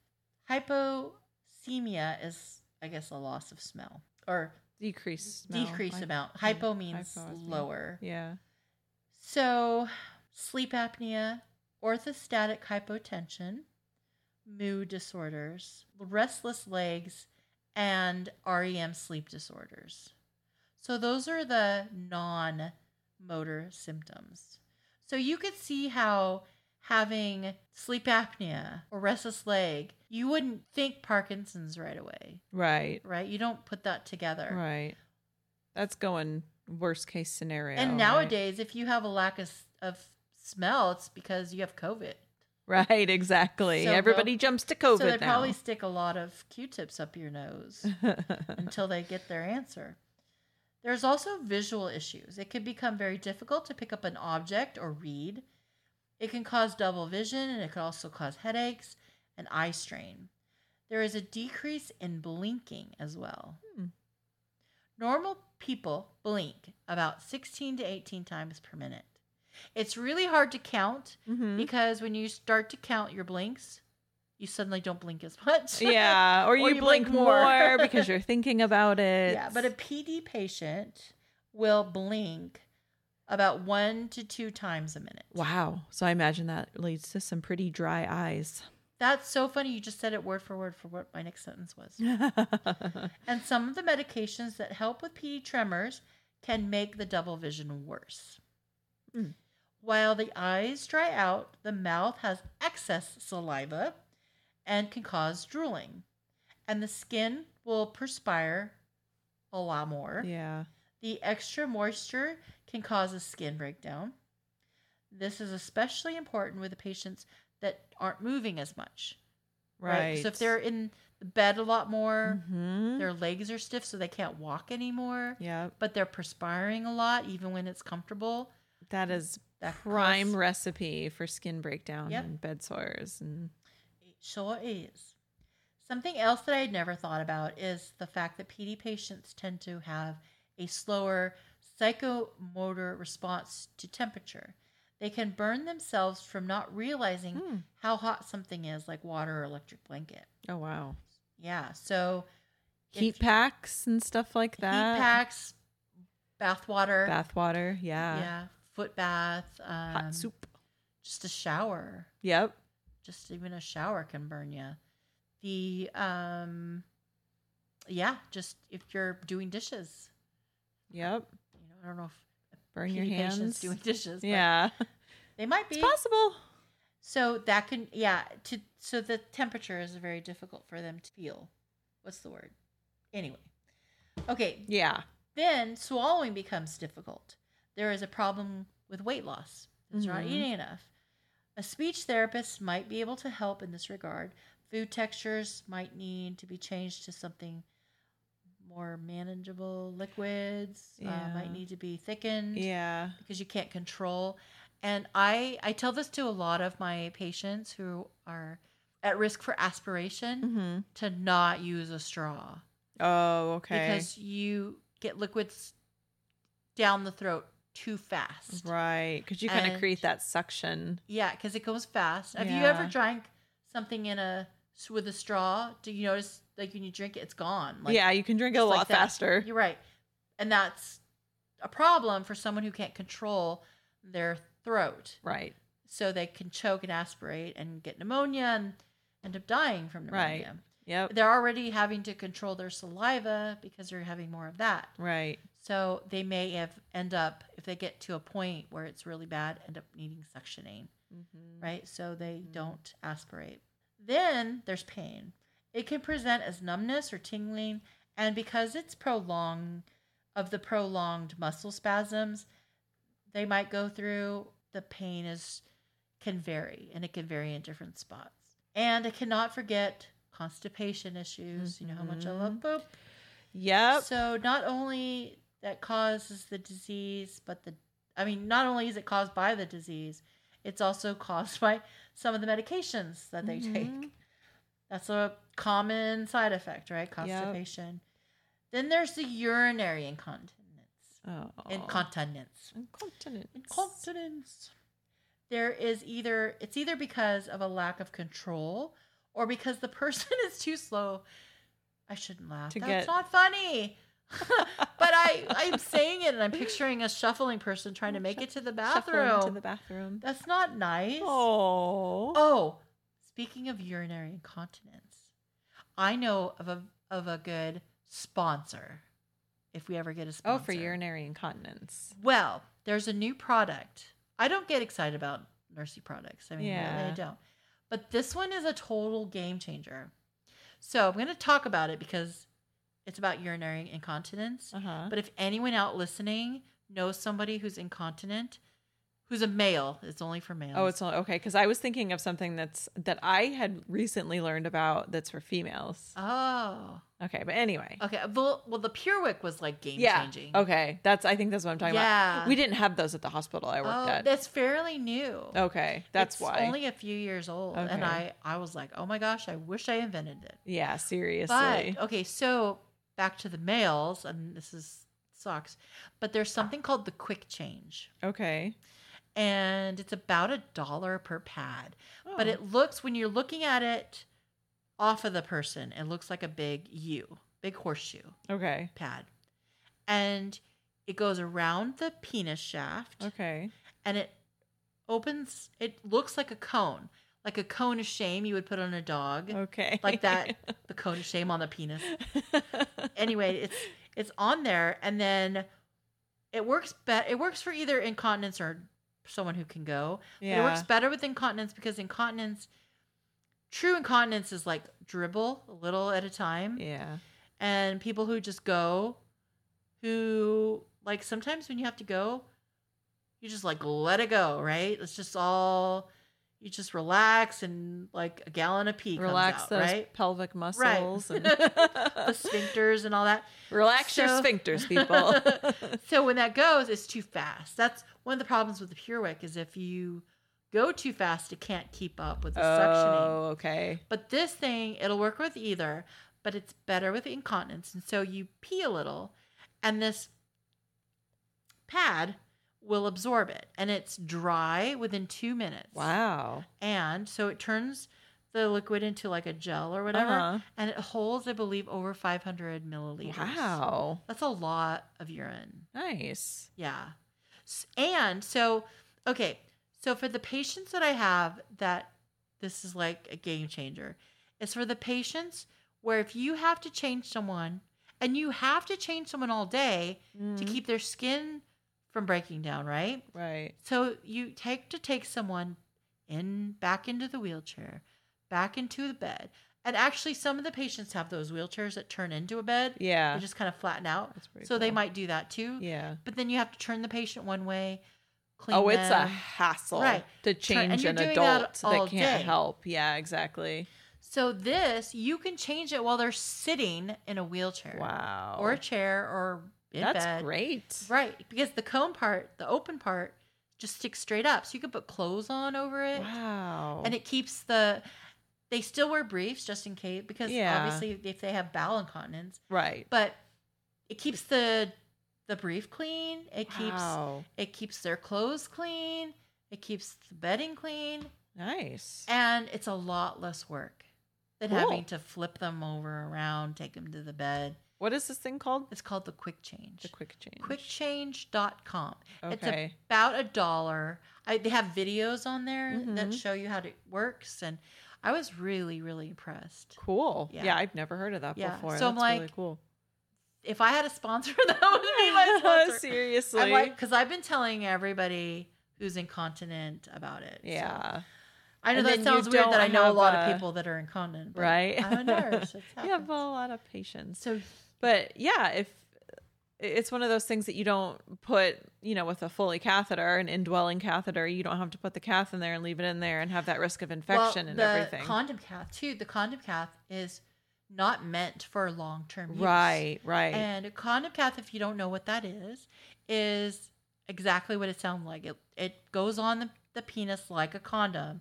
[SPEAKER 1] hyposemia is, I guess, a loss of smell or
[SPEAKER 3] Decrease smell.
[SPEAKER 1] decreased
[SPEAKER 3] Hy-
[SPEAKER 1] amount. Hypo means
[SPEAKER 3] hypoosmia.
[SPEAKER 1] lower.
[SPEAKER 3] Yeah.
[SPEAKER 1] So, sleep apnea, orthostatic hypotension, mood disorders, restless legs, and R E M sleep disorders. So, those are the non motor symptoms. So, you could see how having sleep apnea or restless leg, you wouldn't think Parkinson's right away,
[SPEAKER 3] Right.
[SPEAKER 1] right? You don't put that together.
[SPEAKER 3] Right. That's going worst case scenario.
[SPEAKER 1] And
[SPEAKER 3] right?
[SPEAKER 1] nowadays, if you have a lack of, of smell, it's because you have COVID.
[SPEAKER 3] Right, exactly.
[SPEAKER 1] So
[SPEAKER 3] Everybody
[SPEAKER 1] they'll-
[SPEAKER 3] jumps to COVID
[SPEAKER 1] so they
[SPEAKER 3] now.
[SPEAKER 1] probably stick a lot of Q-tips up your nose until they get their answer. There's also visual issues. It can become very difficult to pick up an object or read. It can cause double vision, and it can also cause headaches and eye strain. There is a decrease in blinking as well.
[SPEAKER 3] Hmm.
[SPEAKER 1] Normal people blink about sixteen to eighteen times per minute. It's really hard to count
[SPEAKER 3] Mm-hmm.
[SPEAKER 1] because when you start to count your blinks, you suddenly don't blink as much.
[SPEAKER 3] Yeah, or,
[SPEAKER 1] Or
[SPEAKER 3] you,
[SPEAKER 1] you
[SPEAKER 3] blink,
[SPEAKER 1] blink more.
[SPEAKER 3] more because you're thinking about it.
[SPEAKER 1] Yeah, but a P D patient will blink about one to two times a minute.
[SPEAKER 3] Wow. So I imagine that leads to some pretty dry eyes.
[SPEAKER 1] That's so funny. You just said it word for word for what my next sentence was. And some of the medications that help with P D tremors can make the double vision worse.
[SPEAKER 3] Mm.
[SPEAKER 1] While the eyes dry out, the mouth has excess saliva and can cause drooling. And the skin will perspire a lot more.
[SPEAKER 3] Yeah.
[SPEAKER 1] The extra moisture can cause a skin breakdown. This is especially important with the patients that aren't moving as much.
[SPEAKER 3] Right.
[SPEAKER 1] So if they're in the bed a lot more,
[SPEAKER 3] Mm-hmm.
[SPEAKER 1] their legs are stiff so they can't walk anymore,
[SPEAKER 3] Yeah.
[SPEAKER 1] but they're perspiring a lot even when it's comfortable.
[SPEAKER 3] That is
[SPEAKER 1] That
[SPEAKER 3] prime
[SPEAKER 1] cause-
[SPEAKER 3] recipe for skin breakdown
[SPEAKER 1] Yep.
[SPEAKER 3] and bed sores. And
[SPEAKER 1] It sure is. Something else that I had never thought about is the fact that P D patients tend to have a slower psychomotor response to temperature. They can burn themselves from not realizing
[SPEAKER 3] Hmm.
[SPEAKER 1] how hot something is, like water or electric blanket.
[SPEAKER 3] oh, wow.
[SPEAKER 1] Yeah, so
[SPEAKER 3] Heat
[SPEAKER 1] if-
[SPEAKER 3] packs and stuff like that.
[SPEAKER 1] heat packs, bath water,
[SPEAKER 3] Bath water. Yeah.
[SPEAKER 1] yeah, foot bath, um,
[SPEAKER 3] Hot soup.
[SPEAKER 1] just a shower.
[SPEAKER 3] Yep.
[SPEAKER 1] Just even a shower can burn you. The um, yeah, just if you're doing dishes,
[SPEAKER 3] Yep.
[SPEAKER 1] you know, I don't know if
[SPEAKER 3] Burn
[SPEAKER 1] P
[SPEAKER 3] your
[SPEAKER 1] D patients
[SPEAKER 3] hands.
[SPEAKER 1] doing dishes, but
[SPEAKER 3] Yeah.
[SPEAKER 1] they might be.
[SPEAKER 3] It's possible.
[SPEAKER 1] So that can, yeah, to so the temperature is very difficult for them to feel. What's the word? Anyway, okay.
[SPEAKER 3] Yeah.
[SPEAKER 1] Then swallowing becomes difficult. There is a problem with weight loss. They're not
[SPEAKER 3] Mhm.
[SPEAKER 1] eating enough. A speech therapist might be able to help in this regard. Food textures might need to be changed to something more manageable. Liquids uh,
[SPEAKER 3] Yeah.
[SPEAKER 1] might need to be thickened
[SPEAKER 3] Yeah.
[SPEAKER 1] because you can't control. And I, I tell this to a lot of my patients who are at risk for aspiration
[SPEAKER 3] Mm-hmm.
[SPEAKER 1] to not use a straw
[SPEAKER 3] Oh, okay.
[SPEAKER 1] because you get liquids down the throat too fast.
[SPEAKER 3] Right. Because you kind of
[SPEAKER 1] And-
[SPEAKER 3] create that suction.
[SPEAKER 1] Yeah, because it goes fast. Have you
[SPEAKER 3] Yeah.
[SPEAKER 1] ever drank something in a with a straw? Do you notice like when you drink it, it's gone? Like,
[SPEAKER 3] yeah. You can drink it a
[SPEAKER 1] just like
[SPEAKER 3] lot
[SPEAKER 1] that.
[SPEAKER 3] faster.
[SPEAKER 1] You're right, and that's a problem for someone who can't control their throat.
[SPEAKER 3] Right.
[SPEAKER 1] So they can choke and aspirate and get pneumonia and end up dying from
[SPEAKER 3] Right.
[SPEAKER 1] pneumonia.
[SPEAKER 3] Yep.
[SPEAKER 1] They're already having to control their saliva because they're having more of that.
[SPEAKER 3] Right.
[SPEAKER 1] So they may have end up, if they get to a point where it's really bad, end up needing suctioning,
[SPEAKER 3] Mm-hmm.
[SPEAKER 1] right? So they don't aspirate. Then there's pain. It can present as numbness or tingling, and because it's prolonged, of the prolonged muscle spasms they might go through, the pain is can vary, and it can vary in different spots. And I cannot forget constipation issues. You know how much I love poop.
[SPEAKER 3] Yep.
[SPEAKER 1] So not only that causes the disease, but the, I mean, not only is it caused by the disease, it's also caused by some of the medications that they
[SPEAKER 3] Mhm.
[SPEAKER 1] take. That's a common side effect, right? Constipation. Then there's the urinary incontinence.
[SPEAKER 3] Oh.
[SPEAKER 1] Incontinence.
[SPEAKER 3] Incontinence.
[SPEAKER 1] Incontinence. There is either, it's either because of a lack of control or because the person is too slow. I shouldn't laugh.
[SPEAKER 3] To
[SPEAKER 1] That's
[SPEAKER 3] get-
[SPEAKER 1] not funny. But I, I'm saying it and I'm picturing a shuffling person trying to make it to the
[SPEAKER 3] Shuffling
[SPEAKER 1] bathroom.
[SPEAKER 3] to the bathroom.
[SPEAKER 1] That's not nice.
[SPEAKER 3] Oh.
[SPEAKER 1] Oh, speaking of urinary incontinence, I know of a of a good sponsor. If we ever get a sponsor.
[SPEAKER 3] Oh, for urinary incontinence.
[SPEAKER 1] Well, there's a new product. I don't get excited about nursey products. I mean,
[SPEAKER 3] Yeah.
[SPEAKER 1] really, I don't. But this one is a total game changer. So I'm going to talk about it because it's about urinary incontinence.
[SPEAKER 3] Uh huh.
[SPEAKER 1] But if anyone out listening knows somebody who's incontinent, who's a male, it's only for males.
[SPEAKER 3] Oh, it's only, okay. Because I was thinking of something that's that I had recently learned about that's for females.
[SPEAKER 1] Oh.
[SPEAKER 3] Okay, but anyway.
[SPEAKER 1] Okay. Well, well the PureWick was like game
[SPEAKER 3] Yeah.
[SPEAKER 1] changing.
[SPEAKER 3] Okay. That's. I think that's what I'm talking
[SPEAKER 1] Yeah.
[SPEAKER 3] about. We didn't have those at the hospital I
[SPEAKER 1] Oh,
[SPEAKER 3] worked at.
[SPEAKER 1] that's fairly new.
[SPEAKER 3] Okay, that's
[SPEAKER 1] It's
[SPEAKER 3] why.
[SPEAKER 1] only a few years old, and
[SPEAKER 3] Okay.
[SPEAKER 1] I, I was like, oh my gosh, I wish I invented it.
[SPEAKER 3] yeah. Seriously.
[SPEAKER 1] But okay, so back to the males, and this is sucks, but there's something called the quick change.
[SPEAKER 3] Okay.
[SPEAKER 1] And it's about a dollar per pad.
[SPEAKER 3] Oh.
[SPEAKER 1] But it looks, when you're looking at it off of the person, it looks like a big U, big horseshoe
[SPEAKER 3] Okay.
[SPEAKER 1] pad. And it goes around the penis shaft.
[SPEAKER 3] Okay.
[SPEAKER 1] And it opens, it looks like a cone. Like a cone of shame you would put on a dog.
[SPEAKER 3] Okay.
[SPEAKER 1] Like that, the cone of shame on the penis. Anyway, it's it's on there, and then it works be- it works for either incontinence or someone who can go.
[SPEAKER 3] Yeah.
[SPEAKER 1] But it works better with incontinence because incontinence, true incontinence is like dribble a little at a time.
[SPEAKER 3] Yeah.
[SPEAKER 1] And people who just go, who like sometimes when you have to go, you just like let it go, right? It's just all, you just relax and like a gallon of pee
[SPEAKER 3] Relax
[SPEAKER 1] comes out,
[SPEAKER 3] those
[SPEAKER 1] right?
[SPEAKER 3] pelvic muscles.
[SPEAKER 1] Right.
[SPEAKER 3] And
[SPEAKER 1] The sphincters and all that.
[SPEAKER 3] Relax your
[SPEAKER 1] So-
[SPEAKER 3] sphincters, people.
[SPEAKER 1] So when that goes, it's too fast. That's one of the problems with the PureWick is if you go too fast, it can't keep up with the suctioning.
[SPEAKER 3] Oh, okay.
[SPEAKER 1] But this thing, it'll work with either, but it's better with incontinence. And so you pee a little, and this pad will absorb it, and it's dry within two minutes.
[SPEAKER 3] Wow.
[SPEAKER 1] And so it turns the liquid into like a gel or whatever,
[SPEAKER 3] Uh-huh.
[SPEAKER 1] and it holds, I believe, over five hundred milliliters.
[SPEAKER 3] Wow.
[SPEAKER 1] That's a lot of urine.
[SPEAKER 3] Nice.
[SPEAKER 1] Yeah. S- And so, okay, so for the patients that I have that this is like a game changer, it's for the patients where if you have to change someone, and you have to change someone all day to
[SPEAKER 3] Mhm.
[SPEAKER 1] keep their skin from breaking down, right?
[SPEAKER 3] Right.
[SPEAKER 1] So you take to take someone in back into the wheelchair, back into the bed. And actually some of the patients have those wheelchairs that turn into a bed.
[SPEAKER 3] Yeah.
[SPEAKER 1] They just kind of flatten out.
[SPEAKER 3] That's pretty
[SPEAKER 1] So they
[SPEAKER 3] cool.
[SPEAKER 1] might do that too.
[SPEAKER 3] Yeah.
[SPEAKER 1] But then you have to turn the patient one way, clean
[SPEAKER 3] Oh, it's a
[SPEAKER 1] them.
[SPEAKER 3] hassle
[SPEAKER 1] Right.
[SPEAKER 3] to
[SPEAKER 1] Turn-
[SPEAKER 3] change
[SPEAKER 1] and you're
[SPEAKER 3] an
[SPEAKER 1] doing that
[SPEAKER 3] adult that,
[SPEAKER 1] all
[SPEAKER 3] can't
[SPEAKER 1] day.
[SPEAKER 3] help. Yeah, exactly.
[SPEAKER 1] So this, you can change it while they're sitting in a wheelchair.
[SPEAKER 3] Wow.
[SPEAKER 1] Or a chair or in
[SPEAKER 3] That's
[SPEAKER 1] bed.
[SPEAKER 3] great.
[SPEAKER 1] Right. Because the cone part, the open part, just sticks straight up. So you can put clothes on over it.
[SPEAKER 3] Wow.
[SPEAKER 1] And it keeps the, they still wear briefs just in case, because
[SPEAKER 3] Yeah.
[SPEAKER 1] obviously if they have bowel incontinence,
[SPEAKER 3] right.
[SPEAKER 1] but it keeps the, the brief clean. It keeps,
[SPEAKER 3] Wow.
[SPEAKER 1] it keeps their clothes clean. It keeps the bedding clean.
[SPEAKER 3] Nice.
[SPEAKER 1] And it's a lot less work than
[SPEAKER 3] Cool.
[SPEAKER 1] having to flip them over around, take them to the bed.
[SPEAKER 3] What is this thing called?
[SPEAKER 1] It's called the Quick Change.
[SPEAKER 3] The quick change.
[SPEAKER 1] quick change dot com.
[SPEAKER 3] Okay.
[SPEAKER 1] It's about a dollar. I, they have videos on there
[SPEAKER 3] Mhm.
[SPEAKER 1] that show you how it works. And I was really, really impressed.
[SPEAKER 3] Cool.
[SPEAKER 1] Yeah.
[SPEAKER 3] Yeah. I've never heard of that
[SPEAKER 1] Yeah.
[SPEAKER 3] before.
[SPEAKER 1] So I'm
[SPEAKER 3] That's really
[SPEAKER 1] like,
[SPEAKER 3] cool.
[SPEAKER 1] If I had a sponsor, that would be my sponsor.
[SPEAKER 3] Seriously.
[SPEAKER 1] I'm like, because I've been telling everybody who's incontinent about it. So
[SPEAKER 3] yeah.
[SPEAKER 1] I know
[SPEAKER 3] And
[SPEAKER 1] that
[SPEAKER 3] then you
[SPEAKER 1] sounds weird that
[SPEAKER 3] don't
[SPEAKER 1] I know a
[SPEAKER 3] have
[SPEAKER 1] lot
[SPEAKER 3] a-
[SPEAKER 1] of people that are incontinent. But
[SPEAKER 3] Right.
[SPEAKER 1] I'm a nurse. It
[SPEAKER 3] You have
[SPEAKER 1] happens.
[SPEAKER 3] a lot of patience.
[SPEAKER 1] So
[SPEAKER 3] But yeah, if it's one of those things that you don't put, you know, with a Foley catheter, an indwelling catheter, you don't have to put the cath in there and leave it in there and have that risk of infection
[SPEAKER 1] well,
[SPEAKER 3] and
[SPEAKER 1] the
[SPEAKER 3] everything.
[SPEAKER 1] condom cath too. The condom cath is not meant for long term use.
[SPEAKER 3] Right, right.
[SPEAKER 1] And a condom cath, if you don't know what that is, is exactly what it sounds like. It it goes on the, the penis like a condom,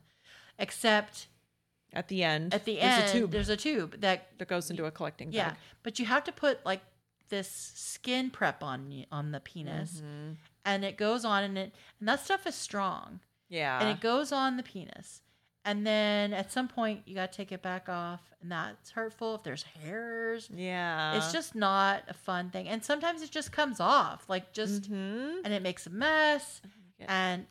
[SPEAKER 1] except
[SPEAKER 3] At the end,
[SPEAKER 1] at the
[SPEAKER 3] there's
[SPEAKER 1] end
[SPEAKER 3] a tube
[SPEAKER 1] there's a tube that
[SPEAKER 3] that goes into a collecting
[SPEAKER 1] yeah.
[SPEAKER 3] bag.
[SPEAKER 1] But you have to put like this skin prep on y- on the penis,
[SPEAKER 3] Mhm.
[SPEAKER 1] and it goes on, and it and that stuff is strong.
[SPEAKER 3] Yeah.
[SPEAKER 1] And it goes on the penis. And then at some point you got to take it back off, and that's hurtful if there's hairs.
[SPEAKER 3] yeah.
[SPEAKER 1] It's just not a fun thing. And sometimes it just comes off, like just
[SPEAKER 3] Mhm.
[SPEAKER 1] and it makes a mess,
[SPEAKER 3] Yeah.
[SPEAKER 1] and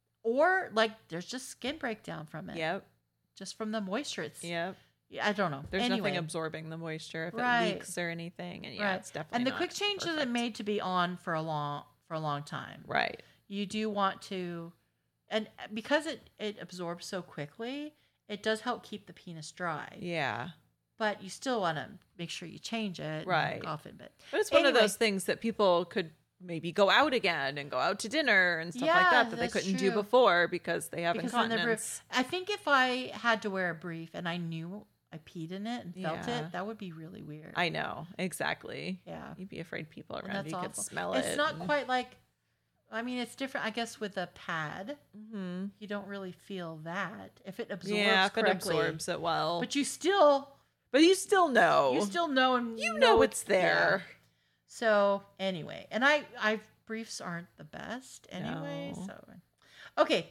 [SPEAKER 1] or like there's just skin breakdown from it.
[SPEAKER 3] Yep.
[SPEAKER 1] Just from the moisture. It's
[SPEAKER 3] Yep.
[SPEAKER 1] yeah, I don't know.
[SPEAKER 3] There's
[SPEAKER 1] anyway,
[SPEAKER 3] nothing absorbing the moisture if
[SPEAKER 1] Right.
[SPEAKER 3] it leaks or anything. And yeah,
[SPEAKER 1] right.
[SPEAKER 3] it's definitely
[SPEAKER 1] And the
[SPEAKER 3] not
[SPEAKER 1] quick change isn't
[SPEAKER 3] perfect.
[SPEAKER 1] made to be on for a long for a long time.
[SPEAKER 3] Right.
[SPEAKER 1] You do want to, and because it it absorbs so quickly, it does help keep the penis dry.
[SPEAKER 3] Yeah.
[SPEAKER 1] But you still want to make sure you change it
[SPEAKER 3] Right.
[SPEAKER 1] often. But
[SPEAKER 3] But it's one of
[SPEAKER 1] Anyway.
[SPEAKER 3] those things that people could maybe go out again and go out to dinner and stuff like
[SPEAKER 1] Yeah,
[SPEAKER 3] that that they
[SPEAKER 1] that's
[SPEAKER 3] couldn't do
[SPEAKER 1] true.
[SPEAKER 3] before because they have
[SPEAKER 1] because then the
[SPEAKER 3] incontinence.
[SPEAKER 1] brief, I think if I had to wear a brief and I knew I peed in it and felt
[SPEAKER 3] Yeah.
[SPEAKER 1] it, that would be really weird.
[SPEAKER 3] I know, exactly.
[SPEAKER 1] yeah.
[SPEAKER 3] You'd be afraid people
[SPEAKER 1] And
[SPEAKER 3] around
[SPEAKER 1] that's
[SPEAKER 3] you could
[SPEAKER 1] awful.
[SPEAKER 3] smell it.
[SPEAKER 1] It's not quite like, I mean, it's different, I guess, with a pad.
[SPEAKER 3] Hmm.
[SPEAKER 1] You don't really feel that if it absorbs
[SPEAKER 3] Yeah, if it
[SPEAKER 1] correctly.
[SPEAKER 3] absorbs it well.
[SPEAKER 1] But you still,
[SPEAKER 3] But you still know.
[SPEAKER 1] You still know and
[SPEAKER 3] You know it's
[SPEAKER 1] yeah.
[SPEAKER 3] there.
[SPEAKER 1] So anyway, and I, I briefs aren't the best anyway.
[SPEAKER 3] No.
[SPEAKER 1] So, okay.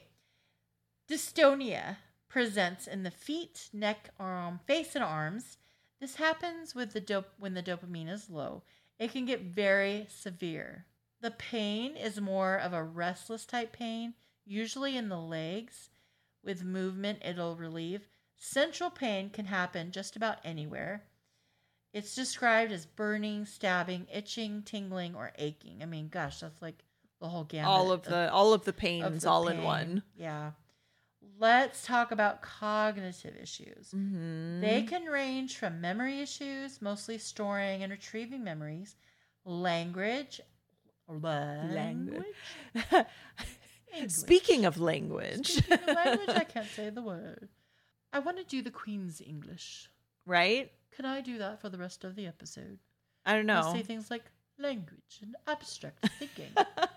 [SPEAKER 1] Dystonia presents in the feet, neck, arm, face, and arms. This happens with the dop- when the dopamine is low. It can get very severe. The pain is more of a restless type pain, usually in the legs. With movement, it'll relieve. Central pain can happen just about anywhere. It's described as burning, stabbing, itching, tingling, or aching. I mean, gosh, that's like the whole gamut.
[SPEAKER 3] All of the all of the
[SPEAKER 1] of
[SPEAKER 3] pains
[SPEAKER 1] the
[SPEAKER 3] all
[SPEAKER 1] pain.
[SPEAKER 3] in one.
[SPEAKER 1] Yeah. Let's talk about cognitive issues.
[SPEAKER 3] Mm-hmm.
[SPEAKER 1] They can range from memory issues, mostly storing and retrieving memories, language, language. English.
[SPEAKER 3] Speaking of language,
[SPEAKER 1] Speaking of language, I can't say the word. I want to do the Queen's English.
[SPEAKER 3] right?
[SPEAKER 1] Can I do that for the rest of the episode?
[SPEAKER 3] I don't
[SPEAKER 1] I
[SPEAKER 3] know.
[SPEAKER 1] say things like language and abstract thinking,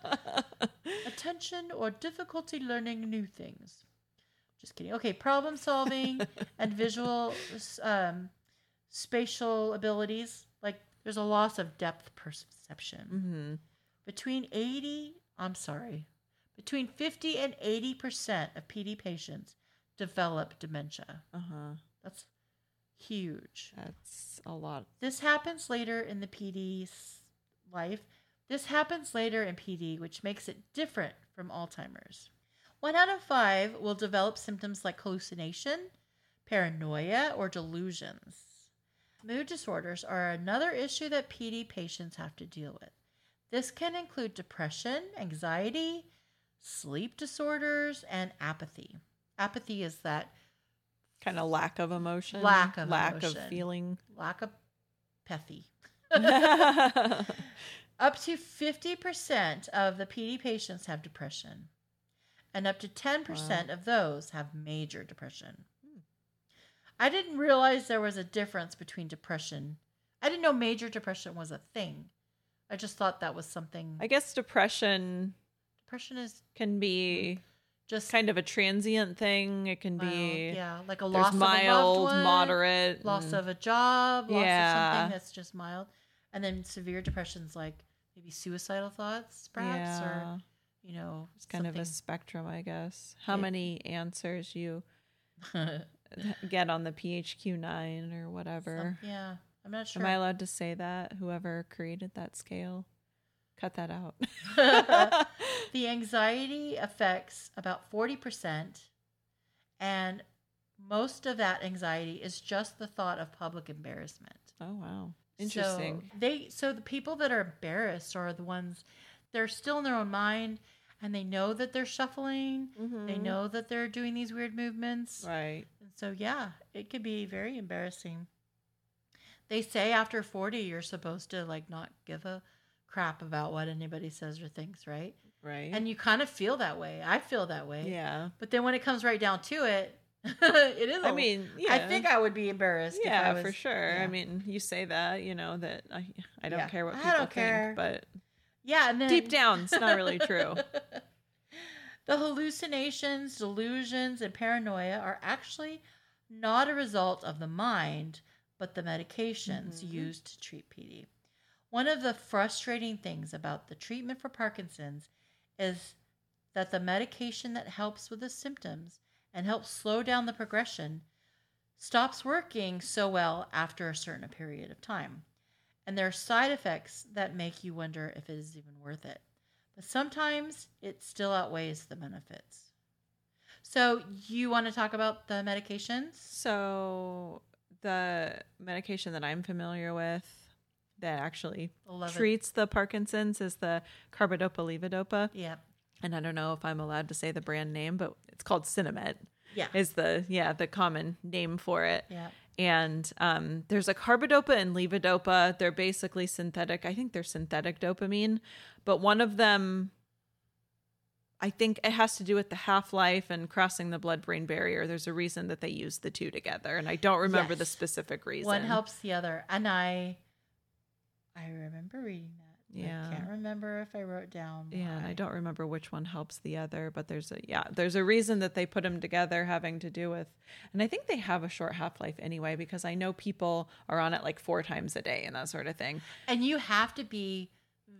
[SPEAKER 1] attention or difficulty learning new things. Just kidding. Okay, problem solving and visual, um, spatial abilities. Like there's a loss of depth perception.
[SPEAKER 3] Mm-hmm.
[SPEAKER 1] Between eighty, I'm sorry, between fifty and eighty percent of P D patients develop dementia.
[SPEAKER 3] Uh-huh.
[SPEAKER 1] That's huge.
[SPEAKER 3] That's a lot.
[SPEAKER 1] This happens later in the P D's life. This happens later in P D, which makes it different from Alzheimer's. One out of five will develop symptoms like hallucination, paranoia, or delusions. Mood disorders are another issue that P D patients have to deal with. This can include depression, anxiety, sleep disorders, and apathy. Apathy is that
[SPEAKER 3] Kind of lack of emotion.
[SPEAKER 1] Lack of
[SPEAKER 3] lack
[SPEAKER 1] emotion.
[SPEAKER 3] of feeling.
[SPEAKER 1] lack of pethy. Up to fifty percent of the P D patients have depression, and up to ten percent
[SPEAKER 3] Wow.
[SPEAKER 1] of those have major depression. I didn't realize there was a difference between depression. I didn't know major depression was a thing. I just thought that was something.
[SPEAKER 3] I guess depression
[SPEAKER 1] Depression is
[SPEAKER 3] can be
[SPEAKER 1] just
[SPEAKER 3] kind of a transient thing. It can
[SPEAKER 1] well,
[SPEAKER 3] be
[SPEAKER 1] yeah, like a
[SPEAKER 3] there's
[SPEAKER 1] loss of a loved
[SPEAKER 3] mild,
[SPEAKER 1] one,
[SPEAKER 3] moderate,
[SPEAKER 1] loss
[SPEAKER 3] and-
[SPEAKER 1] of a job, loss
[SPEAKER 3] Yeah.
[SPEAKER 1] of something that's just mild, and then severe depression's like maybe suicidal thoughts, perhaps,
[SPEAKER 3] yeah.
[SPEAKER 1] or you know,
[SPEAKER 3] It's kind of a
[SPEAKER 1] something-
[SPEAKER 3] spectrum, I guess. How
[SPEAKER 1] It-
[SPEAKER 3] many answers you get on the P H Q nine or whatever.
[SPEAKER 1] Some- yeah, I'm not sure.
[SPEAKER 3] Am I allowed to say that? Whoever created that scale? Cut that out.
[SPEAKER 1] The anxiety affects about forty percent, and most of that anxiety is just the thought of public embarrassment.
[SPEAKER 3] Oh, wow. Interesting.
[SPEAKER 1] So they so the people that are embarrassed are the ones they're still in their own mind and they know that they're shuffling. They
[SPEAKER 3] Mhm.
[SPEAKER 1] know that they're doing these weird movements.
[SPEAKER 3] Right.
[SPEAKER 1] And so yeah, it could be very embarrassing. They say after forty you're supposed to like not give a crap about what anybody says or thinks, right?
[SPEAKER 3] Right.
[SPEAKER 1] And you kind of feel that way. I feel that way.
[SPEAKER 3] yeah.
[SPEAKER 1] But then when it comes right down to it, it is.
[SPEAKER 3] I
[SPEAKER 1] a-
[SPEAKER 3] mean, yeah.
[SPEAKER 1] I think I would be embarrassed. if I
[SPEAKER 3] yeah,
[SPEAKER 1] was,
[SPEAKER 3] for sure.
[SPEAKER 1] yeah.
[SPEAKER 3] I mean, you say that, you know, that I, I don't
[SPEAKER 1] Yeah.
[SPEAKER 3] care what
[SPEAKER 1] I
[SPEAKER 3] people
[SPEAKER 1] don't
[SPEAKER 3] think,
[SPEAKER 1] care.
[SPEAKER 3] but
[SPEAKER 1] yeah, and then
[SPEAKER 3] deep down, it's not really true.
[SPEAKER 1] The hallucinations, delusions, and paranoia are actually not a result of the mind, but the medications
[SPEAKER 3] Mhm.
[SPEAKER 1] used to treat P D. One of the frustrating things about the treatment for Parkinson's is that the medication that helps with the symptoms and helps slow down the progression stops working so well after a certain period of time. And there are side effects that make you wonder if it is even worth it. But sometimes it still outweighs the benefits. So you want to talk about the medications?
[SPEAKER 3] So the medication that I'm familiar with that actually
[SPEAKER 1] Love it.
[SPEAKER 3] treats the Parkinson's is the carbidopa levodopa.
[SPEAKER 1] Yeah.
[SPEAKER 3] And I don't know if I'm allowed to say the brand name, but it's called Cinemet.
[SPEAKER 1] Yeah.
[SPEAKER 3] Is the yeah the common name for it.
[SPEAKER 1] Yeah.
[SPEAKER 3] And um, there's a carbidopa and levodopa. They're basically synthetic. I think they're synthetic dopamine, but one of them, I think it has to do with the half-life and crossing the blood-brain barrier. There's a reason that they use the two together, and I don't remember the
[SPEAKER 1] Yes.
[SPEAKER 3] specific reason.
[SPEAKER 1] One helps the other. And I I remember reading that.
[SPEAKER 3] Yeah.
[SPEAKER 1] I can't remember if I wrote down why.
[SPEAKER 3] Yeah, and I don't remember which one helps the other, but there's a yeah, there's a reason that they put them together having to do with, and I think they have a short half-life anyway, because I know people are on it like four times a day and that sort of thing.
[SPEAKER 1] And you have to be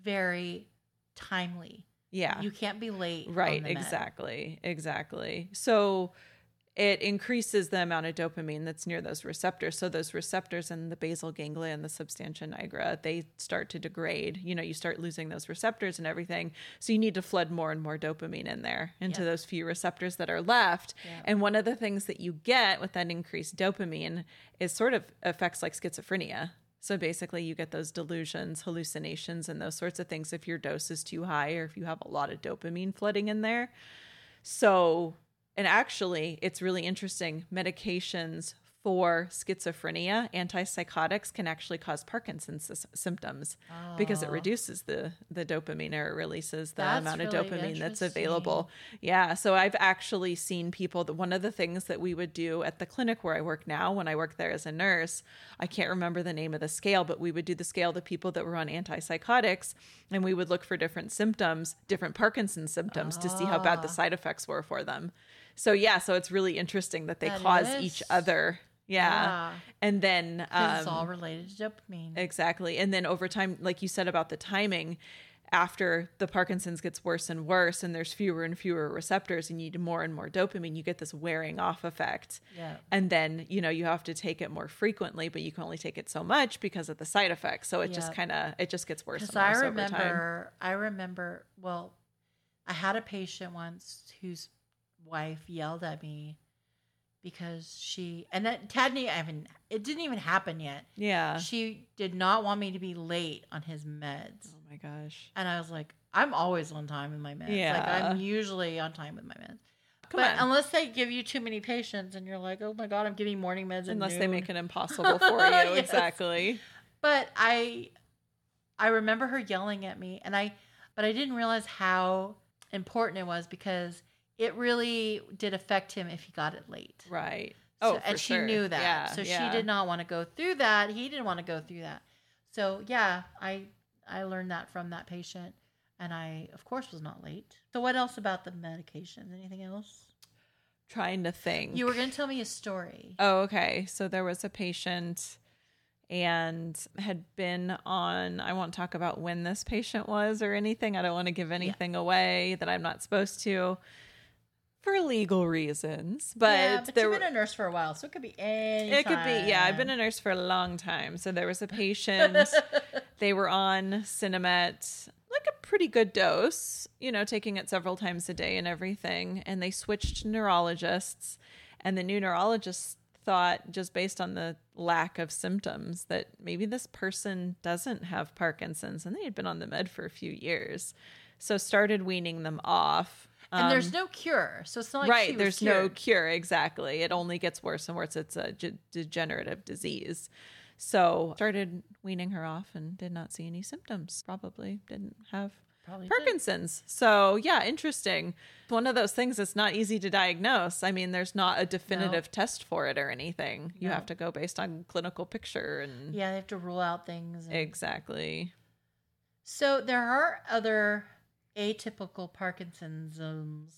[SPEAKER 1] very timely.
[SPEAKER 3] Yeah.
[SPEAKER 1] You can't be late.
[SPEAKER 3] Right,
[SPEAKER 1] on the med.
[SPEAKER 3] exactly. Exactly. So it increases the amount of dopamine that's near those receptors. So those receptors in the basal ganglia and the substantia nigra, they start to degrade. You know, you start losing those receptors and everything. So you need to flood more and more dopamine in there into
[SPEAKER 1] Yep.
[SPEAKER 3] those few receptors that are left.
[SPEAKER 1] Yep.
[SPEAKER 3] And one of the things that you get with that increased dopamine is sort of effects like schizophrenia. So basically you get those delusions, hallucinations, and those sorts of things if your dose is too high or if you have a lot of dopamine flooding in there. So... And actually, it's really interesting. Medications for schizophrenia, antipsychotics, can actually cause Parkinson's s- symptoms because it
[SPEAKER 1] Oh.
[SPEAKER 3] reduces the, the dopamine, or it releases the
[SPEAKER 1] That's
[SPEAKER 3] amount of
[SPEAKER 1] really
[SPEAKER 3] dopamine that's
[SPEAKER 1] interesting.
[SPEAKER 3] available. Yeah. So I've actually seen people that one of the things that we would do at the clinic where I work now, when I worked there as a nurse, I can't remember the name of the scale, but we would do the scale to people that were on antipsychotics, and we would look for different symptoms, different Parkinson's symptoms, to see how bad the
[SPEAKER 1] Ah.
[SPEAKER 3] side effects were for them. So yeah, so it's really interesting that they
[SPEAKER 1] That
[SPEAKER 3] cause
[SPEAKER 1] is.
[SPEAKER 3] each other. Yeah.
[SPEAKER 1] Yeah.
[SPEAKER 3] And then
[SPEAKER 1] 'Cause it's
[SPEAKER 3] um,
[SPEAKER 1] all related to dopamine.
[SPEAKER 3] exactly. And then over time, like you said about the timing, after the Parkinson's gets worse and worse and there's fewer and fewer receptors and you need more and more dopamine, you get this wearing off effect.
[SPEAKER 1] Yeah.
[SPEAKER 3] And then, you know, you have to take it more frequently, but you can only take it so much because of the side effects. So it just
[SPEAKER 1] Yep.
[SPEAKER 3] kind of, it just gets worse and
[SPEAKER 1] Because I
[SPEAKER 3] worse over time.
[SPEAKER 1] remember, I remember, well, I had a patient once whose wife yelled at me because she, and that hadn't I mean, it didn't even happen yet.
[SPEAKER 3] Yeah.
[SPEAKER 1] She did not want me to be late on his meds.
[SPEAKER 3] Oh my gosh.
[SPEAKER 1] And I was like, I'm always on time with my meds. Like,
[SPEAKER 3] Yeah.
[SPEAKER 1] I'm usually on time with my meds.
[SPEAKER 3] Come
[SPEAKER 1] but
[SPEAKER 3] on.
[SPEAKER 1] unless they give you too many patients and you're like, oh my God, I'm giving morning meds. at
[SPEAKER 3] Unless they
[SPEAKER 1] noon.
[SPEAKER 3] make it impossible for you.
[SPEAKER 1] Yes.
[SPEAKER 3] Exactly.
[SPEAKER 1] But I, I remember her yelling at me, and I, but I didn't realize how important it was because it really did affect him if he got it late.
[SPEAKER 3] Right.
[SPEAKER 1] So,
[SPEAKER 3] Oh, for
[SPEAKER 1] and she
[SPEAKER 3] sure.
[SPEAKER 1] knew that.
[SPEAKER 3] Yeah,
[SPEAKER 1] so
[SPEAKER 3] yeah.
[SPEAKER 1] she did not want to go through that. He didn't want to go through that. So yeah, I I learned that from that patient, and I of course was not late. So what else about the medications? Anything else?
[SPEAKER 3] Trying to think.
[SPEAKER 1] You were going to tell me a story.
[SPEAKER 3] Oh, okay. So there was a patient and had been on, I won't talk about when this patient was or anything. I don't want to give anything away that I'm not supposed to for legal reasons. But,
[SPEAKER 1] yeah, but
[SPEAKER 3] there
[SPEAKER 1] you've been
[SPEAKER 3] were-
[SPEAKER 1] a nurse for a while, so it could be any
[SPEAKER 3] it could be, yeah, I've been
[SPEAKER 1] time.
[SPEAKER 3] a nurse for a long time. So there was a patient, they were on Cinemet, like a pretty good dose, you know, taking it several times a day and everything. And they switched neurologists, and the new neurologist thought, just based on the lack of symptoms, that maybe this person doesn't have Parkinson's, and they had been on the med for a few years. So started weaning them off.
[SPEAKER 1] And there's
[SPEAKER 3] Um,
[SPEAKER 1] no cure, so it's not like she
[SPEAKER 3] right,
[SPEAKER 1] was
[SPEAKER 3] there's no
[SPEAKER 1] cured.
[SPEAKER 3] cure. Exactly. It only gets worse and worse. It's a ge- degenerative disease. So started weaning her off and did not see any symptoms. Probably didn't have
[SPEAKER 1] Probably did.
[SPEAKER 3] Parkinson's. So yeah, interesting. One of those things that's not easy to diagnose. I mean, there's not a definitive test for it or anything. You
[SPEAKER 1] No.
[SPEAKER 3] have to go based on clinical picture and
[SPEAKER 1] Yeah, they have to rule out things. and-
[SPEAKER 3] exactly.
[SPEAKER 1] So there are other atypical Parkinson's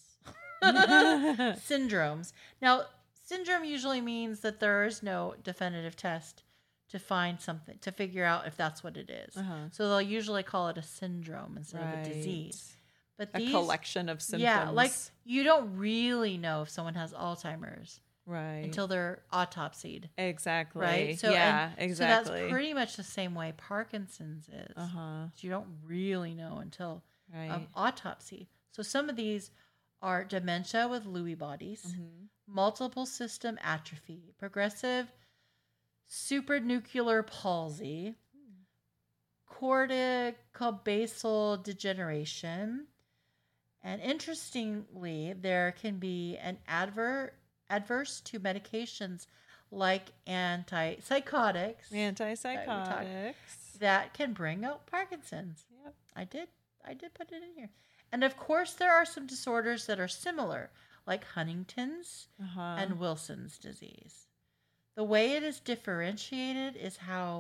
[SPEAKER 1] syndromes. Now, syndrome usually means that there is no definitive test to find something, to figure out if that's what it is.
[SPEAKER 3] Uh-huh.
[SPEAKER 1] So they'll usually call it a syndrome instead of a
[SPEAKER 3] Right.
[SPEAKER 1] disease. But
[SPEAKER 3] A
[SPEAKER 1] these,
[SPEAKER 3] collection of symptoms.
[SPEAKER 1] yeah, like you don't really know if someone has Alzheimer's
[SPEAKER 3] right.
[SPEAKER 1] until they're autopsied,
[SPEAKER 3] exactly.
[SPEAKER 1] right? So
[SPEAKER 3] yeah,
[SPEAKER 1] and,
[SPEAKER 3] exactly.
[SPEAKER 1] So that's pretty much the same way Parkinson's is.
[SPEAKER 3] uh-huh.
[SPEAKER 1] So you don't really know until
[SPEAKER 3] Right.
[SPEAKER 1] um, autopsy. So some of these are dementia with Lewy bodies,
[SPEAKER 3] Mhm.
[SPEAKER 1] multiple system atrophy, progressive supranuclear palsy, corticobasal degeneration, and interestingly, there can be an adver- adverse to medications like antipsychotics
[SPEAKER 3] Antipsychotics.
[SPEAKER 1] that can bring out Parkinson's.
[SPEAKER 3] Yep.
[SPEAKER 1] I did. I did put it in here. And of course, there are some disorders that are similar, like Huntington's
[SPEAKER 3] Uh-huh.
[SPEAKER 1] and Wilson's disease. The way it is differentiated is how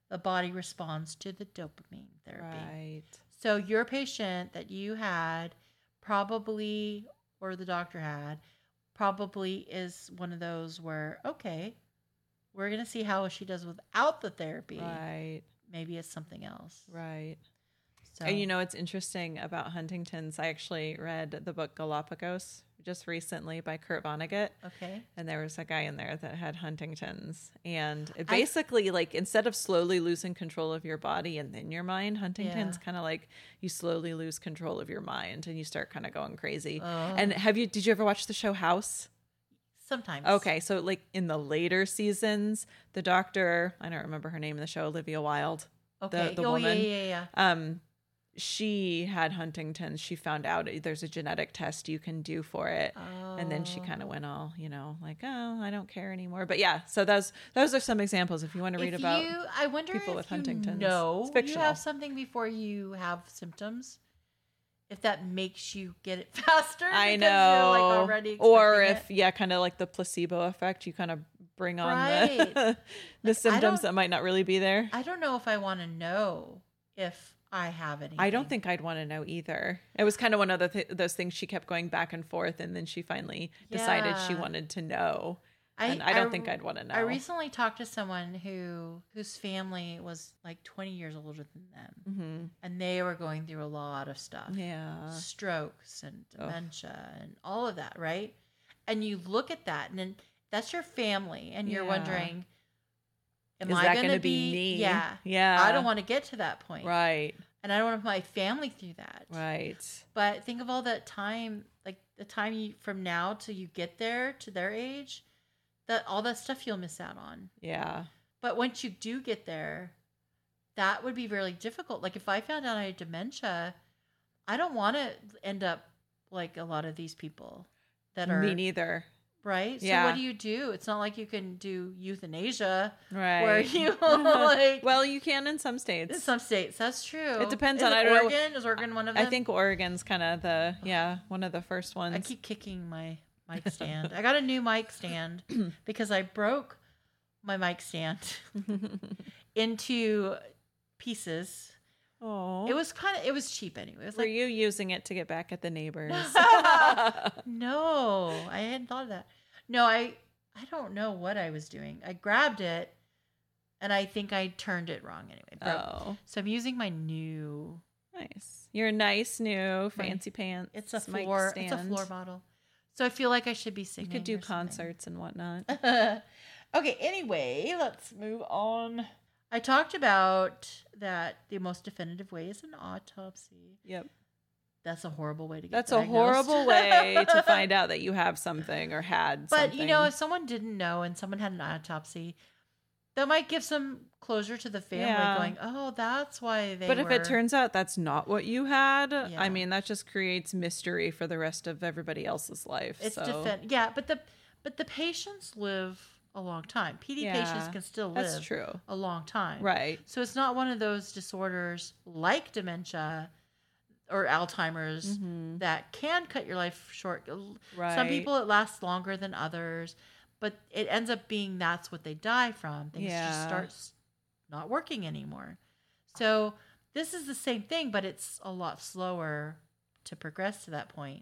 [SPEAKER 1] the body responds to the dopamine therapy.
[SPEAKER 3] Right.
[SPEAKER 1] So your patient that you had probably, or the doctor had, probably is one of those where, okay, we're going to see how she does without the therapy.
[SPEAKER 3] Right.
[SPEAKER 1] Maybe it's something else.
[SPEAKER 3] Right.
[SPEAKER 1] So,
[SPEAKER 3] And you know, it's interesting about Huntington's. I actually read the book Galapagos just recently by Kurt Vonnegut.
[SPEAKER 1] Okay.
[SPEAKER 3] And there was a guy in there that had Huntington's. And it basically, I, like, instead of slowly losing control of your body and then your mind, Huntington's yeah. kind of like you slowly lose control of your mind and you start kind of going crazy. Uh, and have you, did you ever watch the show House?
[SPEAKER 1] Sometimes.
[SPEAKER 3] Okay. So, like, in the later seasons, the doctor, I don't remember her name in the show, Olivia Wilde.
[SPEAKER 1] Okay.
[SPEAKER 3] The, the
[SPEAKER 1] oh,
[SPEAKER 3] woman.
[SPEAKER 1] yeah, yeah, yeah.
[SPEAKER 3] Um, she had Huntington's. She found out there's a genetic test you can do for it. Oh. And then she kind of went all, you know, like, oh, I don't care anymore. But yeah, so those those are some examples if you want to read
[SPEAKER 1] if
[SPEAKER 3] about
[SPEAKER 1] you, I wonder
[SPEAKER 3] people
[SPEAKER 1] if
[SPEAKER 3] with
[SPEAKER 1] you
[SPEAKER 3] Huntington's.
[SPEAKER 1] know
[SPEAKER 3] it's fictional.
[SPEAKER 1] You have something before you have symptoms. If that makes you get it faster.
[SPEAKER 3] I know.
[SPEAKER 1] You're like already
[SPEAKER 3] or if,
[SPEAKER 1] it.
[SPEAKER 3] yeah, kind of like the placebo effect, you kind of bring on
[SPEAKER 1] right.
[SPEAKER 3] the, the symptoms that might not really be there.
[SPEAKER 1] I don't know if I want to know if I have anything.
[SPEAKER 3] I don't think I'd want to know either. It was kind of one of the th- those things she kept going back and forth, and then she finally yeah. decided she wanted to know. I, and I don't I, think I'd want to know.
[SPEAKER 1] I recently talked to someone who whose family was like twenty years older than them,
[SPEAKER 3] mm-hmm.
[SPEAKER 1] and they were going through a lot of stuff.
[SPEAKER 3] Yeah,
[SPEAKER 1] strokes and dementia Ugh. and all of that, right? And you look at that, and then that's your family, and you're yeah. wondering, am
[SPEAKER 3] Is
[SPEAKER 1] I
[SPEAKER 3] that
[SPEAKER 1] going to
[SPEAKER 3] be
[SPEAKER 1] be?
[SPEAKER 3] Me?
[SPEAKER 1] Yeah,
[SPEAKER 3] yeah.
[SPEAKER 1] I don't want to get to that point,
[SPEAKER 3] right?
[SPEAKER 1] And I don't want to put my family through that,
[SPEAKER 3] right?
[SPEAKER 1] But think of all that time, like the time you from now till you get there to their age. That all that stuff you'll miss out on.
[SPEAKER 3] Yeah.
[SPEAKER 1] But once you do get there, that would be really difficult. Like if I found out I had dementia, I don't want to end up like a lot of these people that are.
[SPEAKER 3] Me neither.
[SPEAKER 1] Right?
[SPEAKER 3] Yeah.
[SPEAKER 1] So what do you do? It's not like you can do euthanasia.
[SPEAKER 3] Right.
[SPEAKER 1] Where you like.
[SPEAKER 3] Well, you can in some states.
[SPEAKER 1] In some states. That's true.
[SPEAKER 3] It depends
[SPEAKER 1] Is
[SPEAKER 3] on,
[SPEAKER 1] it
[SPEAKER 3] I don't
[SPEAKER 1] Oregon?
[SPEAKER 3] know.
[SPEAKER 1] Is Oregon one of them?
[SPEAKER 3] I think Oregon's kind of the, yeah, one of the first ones.
[SPEAKER 1] I keep kicking my mic stand. I got a new mic stand because I broke my mic stand into pieces.
[SPEAKER 3] Oh,
[SPEAKER 1] it was kind of it was cheap anyway. It was
[SPEAKER 3] Were
[SPEAKER 1] like,
[SPEAKER 3] you using it to get back at the neighbors?
[SPEAKER 1] No, I hadn't thought of that. No, I I don't know what I was doing. I grabbed it, and I think I turned it wrong anyway.
[SPEAKER 3] Oh,
[SPEAKER 1] so I'm using my new
[SPEAKER 3] nice. Your nice new fancy my, pants.
[SPEAKER 1] It's a floor. It's a floor model. So I feel like I should be singing.
[SPEAKER 3] You could do concerts and whatnot.
[SPEAKER 1] Okay, anyway, let's move on. I talked about that the most definitive way is an autopsy.
[SPEAKER 3] Yep.
[SPEAKER 1] That's a horrible way to get
[SPEAKER 3] That's
[SPEAKER 1] diagnosed.
[SPEAKER 3] a horrible way to find out that you have something or had
[SPEAKER 1] but,
[SPEAKER 3] something.
[SPEAKER 1] But, you know, if someone didn't know and someone had an autopsy, that might give some closure to the family yeah. going, oh, that's why they
[SPEAKER 3] But
[SPEAKER 1] were...
[SPEAKER 3] if it turns out that's not what you had,
[SPEAKER 1] yeah.
[SPEAKER 3] I mean, that just creates mystery for the rest of everybody else's life.
[SPEAKER 1] It's
[SPEAKER 3] so.
[SPEAKER 1] defend- Yeah, but the but the patients live a long time. P D
[SPEAKER 3] yeah,
[SPEAKER 1] patients can still live
[SPEAKER 3] that's true.
[SPEAKER 1] a long time.
[SPEAKER 3] Right.
[SPEAKER 1] So it's not one of those disorders like dementia or Alzheimer's mm-hmm. that can cut your life short.
[SPEAKER 3] Right.
[SPEAKER 1] Some people, it lasts longer than others. But it ends up being that's what they die from. Things
[SPEAKER 3] yeah.
[SPEAKER 1] just start not working anymore. So this is the same thing, but it's a lot slower to progress to that point.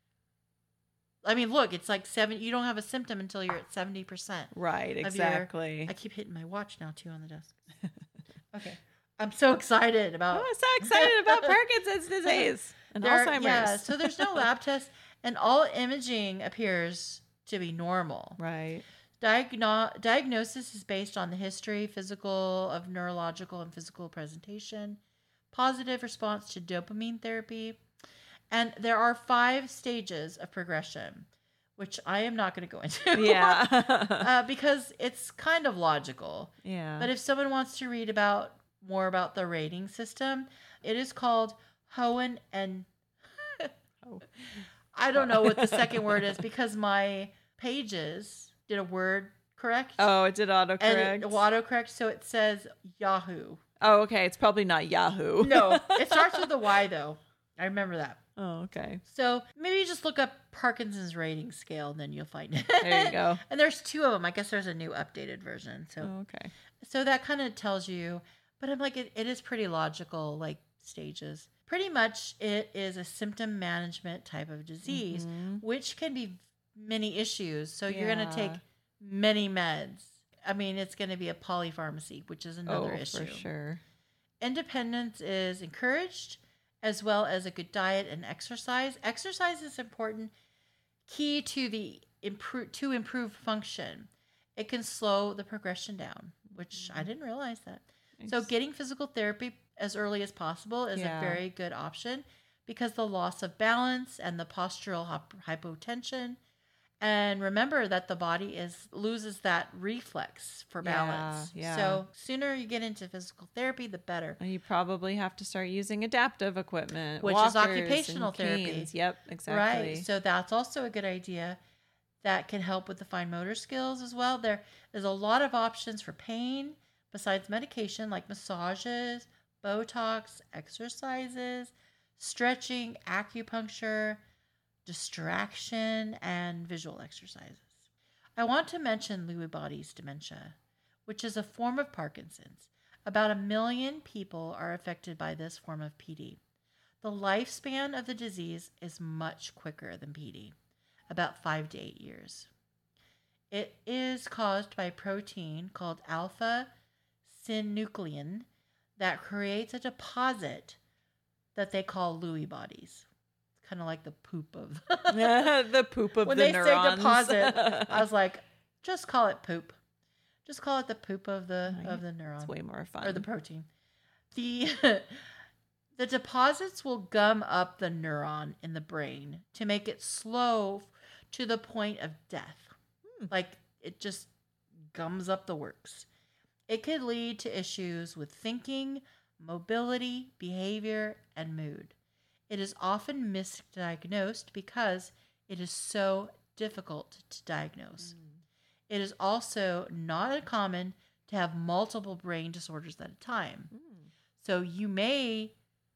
[SPEAKER 1] I mean, look, it's like seven. You don't have a symptom until you're at seventy percent.
[SPEAKER 3] Right, exactly.
[SPEAKER 1] Your, I keep hitting my watch now, too, on the desk. Okay. I'm so excited about...
[SPEAKER 3] I'm so excited about Parkinson's disease and
[SPEAKER 1] there,
[SPEAKER 3] Alzheimer's.
[SPEAKER 1] Yeah, so there's no lab test, and all imaging appears... to be normal.
[SPEAKER 3] Right.
[SPEAKER 1] Diagno- diagnosis is based on the history, physical, of neurological and physical presentation, positive response to dopamine therapy, and there are five stages of progression, which I am not going to go into.
[SPEAKER 3] Yeah.
[SPEAKER 1] uh, because it's kind of logical.
[SPEAKER 3] Yeah.
[SPEAKER 1] But if someone wants to read about more about the rating system, it is called Hoehn and
[SPEAKER 3] oh.
[SPEAKER 1] I don't know what the second word is because my pages did a word correct.
[SPEAKER 3] Oh, it did autocorrect.
[SPEAKER 1] And it autocorrect, so it says Yahoo.
[SPEAKER 3] Oh, okay. It's probably not Yahoo.
[SPEAKER 1] No, it starts with a Y though. I remember that.
[SPEAKER 3] Oh, okay.
[SPEAKER 1] So maybe just look up Parkinson's rating scale, and then you'll find it.
[SPEAKER 3] There you go.
[SPEAKER 1] And there's two of them. I guess there's a new updated version. So,
[SPEAKER 3] Oh, okay.
[SPEAKER 1] so that kind of tells you, but I'm like, it, it is pretty logical, like stages. Pretty much it is a symptom management type of disease,
[SPEAKER 3] Mhm.
[SPEAKER 1] which can be many issues. So you're going to take
[SPEAKER 3] Yeah.
[SPEAKER 1] many meds. I mean, it's going to be a polypharmacy, which is another
[SPEAKER 3] Oh,
[SPEAKER 1] issue.
[SPEAKER 3] for sure.
[SPEAKER 1] Independence is encouraged, as well as a good diet and exercise. Exercise is important, key to the improve to improve function. It can slow the progression down, which I didn't realize that. So
[SPEAKER 3] Nice.
[SPEAKER 1] getting physical therapy as early as possible is
[SPEAKER 3] Yeah.
[SPEAKER 1] a very good option because the loss of balance and the postural hyp- hypotension. And remember that the body is loses that reflex for
[SPEAKER 3] Yeah,
[SPEAKER 1] balance.
[SPEAKER 3] yeah.
[SPEAKER 1] So sooner you get into physical therapy, the better.
[SPEAKER 3] And you probably have to start using adaptive equipment,
[SPEAKER 1] Which is
[SPEAKER 3] walkers
[SPEAKER 1] occupational
[SPEAKER 3] and
[SPEAKER 1] therapy.
[SPEAKER 3] canes. Yep, exactly.
[SPEAKER 1] Right. So that's also a good idea. That can help with the fine motor skills as well. There is a lot of options for pain besides medication, like massages, Botox, exercises, stretching, acupuncture, distraction, and visual exercises. I want to mention Lewy bodies dementia, which is a form of Parkinson's. About a million people are affected by this form of P D. The lifespan of the disease is much quicker than P D, about five to eight years. It is caused by a protein called alpha-synuclein that creates a deposit that they call Lewy bodies. It's kind of like the poop of
[SPEAKER 3] The poop of
[SPEAKER 1] when
[SPEAKER 3] the
[SPEAKER 1] they
[SPEAKER 3] neurons.
[SPEAKER 1] say deposit. I was like, just call it poop. Just call it the poop of the
[SPEAKER 3] Right.
[SPEAKER 1] of the neuron
[SPEAKER 3] It's way more fun.
[SPEAKER 1] or the protein. The the deposits will gum up the neuron in the brain to make it slow to the point of death.
[SPEAKER 3] Hmm.
[SPEAKER 1] Like it just gums up the works. It could lead to issues with thinking, mobility, behavior, and mood. It is often misdiagnosed because it is so difficult to diagnose. It is also not uncommon to have multiple brain disorders at a time.
[SPEAKER 3] Mm.
[SPEAKER 1] So you may,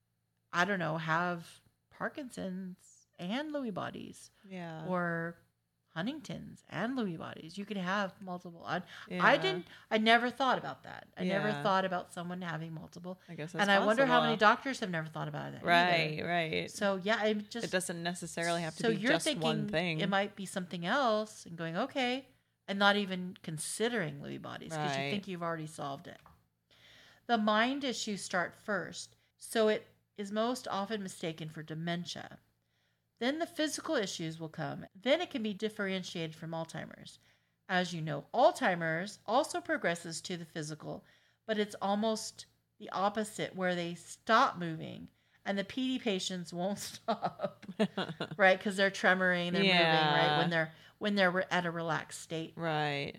[SPEAKER 1] I don't know, have Parkinson's and Lewy bodies
[SPEAKER 3] Yeah.
[SPEAKER 1] or Huntington's and Lewy bodies. You could have multiple. I, I
[SPEAKER 3] Yeah.
[SPEAKER 1] didn't, I never thought about that. I never
[SPEAKER 3] Yeah.
[SPEAKER 1] thought about someone having multiple.
[SPEAKER 3] I guess that's
[SPEAKER 1] And I wonder how many
[SPEAKER 3] possible.
[SPEAKER 1] doctors have never thought about that.
[SPEAKER 3] Right,
[SPEAKER 1] either.
[SPEAKER 3] right.
[SPEAKER 1] So yeah, it just
[SPEAKER 3] It doesn't necessarily have to
[SPEAKER 1] so
[SPEAKER 3] be
[SPEAKER 1] you're
[SPEAKER 3] just
[SPEAKER 1] thinking
[SPEAKER 3] one thing.
[SPEAKER 1] it might be something else, and going okay, and not even considering Lewy bodies because you
[SPEAKER 3] Right.
[SPEAKER 1] think you've already solved it. The mind issues start first, so it is most often mistaken for dementia. Then the physical issues will come. Then it can be differentiated from Alzheimer's. As you know, Alzheimer's also progresses to the physical, but it's almost the opposite where they stop moving and the P D patients won't stop, right? Because they're tremoring, they're moving, right?
[SPEAKER 3] Yeah.
[SPEAKER 1] When they're when they're re- at a relaxed state.
[SPEAKER 3] Right.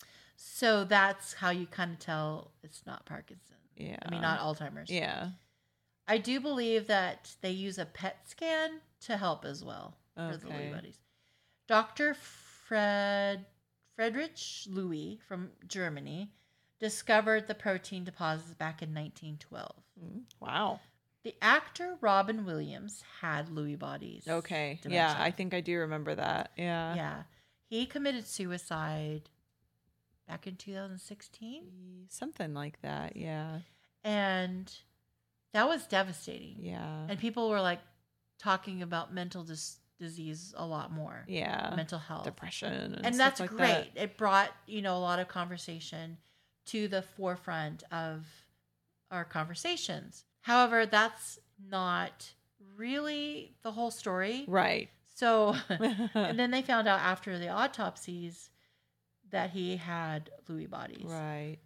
[SPEAKER 1] So that's how you kind of tell it's not Parkinson's.
[SPEAKER 3] Yeah.
[SPEAKER 1] I mean, not Alzheimer's.
[SPEAKER 3] Yeah.
[SPEAKER 1] I do believe that they use a P E T scan to help as well for the Lewy
[SPEAKER 3] Okay.
[SPEAKER 1] bodies. Doctor Fred Friedrich Lewy from Germany discovered the protein deposits back in nineteen twelve.
[SPEAKER 3] Mm, Wow.
[SPEAKER 1] The actor Robin Williams had Lewy bodies.
[SPEAKER 3] Okay.
[SPEAKER 1] dementia.
[SPEAKER 3] Yeah, I think I do remember that. Yeah.
[SPEAKER 1] Yeah. He committed suicide back in two thousand sixteen.
[SPEAKER 3] Something like that. Yeah.
[SPEAKER 1] And that was devastating.
[SPEAKER 3] Yeah.
[SPEAKER 1] And people were like talking about mental dis- disease a lot more.
[SPEAKER 3] Yeah.
[SPEAKER 1] Mental health.
[SPEAKER 3] Depression. And,
[SPEAKER 1] And
[SPEAKER 3] stuff
[SPEAKER 1] that's
[SPEAKER 3] like
[SPEAKER 1] great.
[SPEAKER 3] that.
[SPEAKER 1] It brought, you know, a lot of conversation to the forefront of our conversations. However, that's not really the whole story.
[SPEAKER 3] Right.
[SPEAKER 1] So, and then they found out after the autopsies that he had Lewy bodies.
[SPEAKER 3] Right.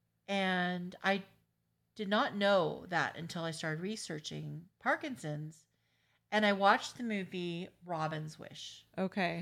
[SPEAKER 1] And I did not know that until I started researching Parkinson's. And I watched the movie Robin's Wish.
[SPEAKER 3] Okay.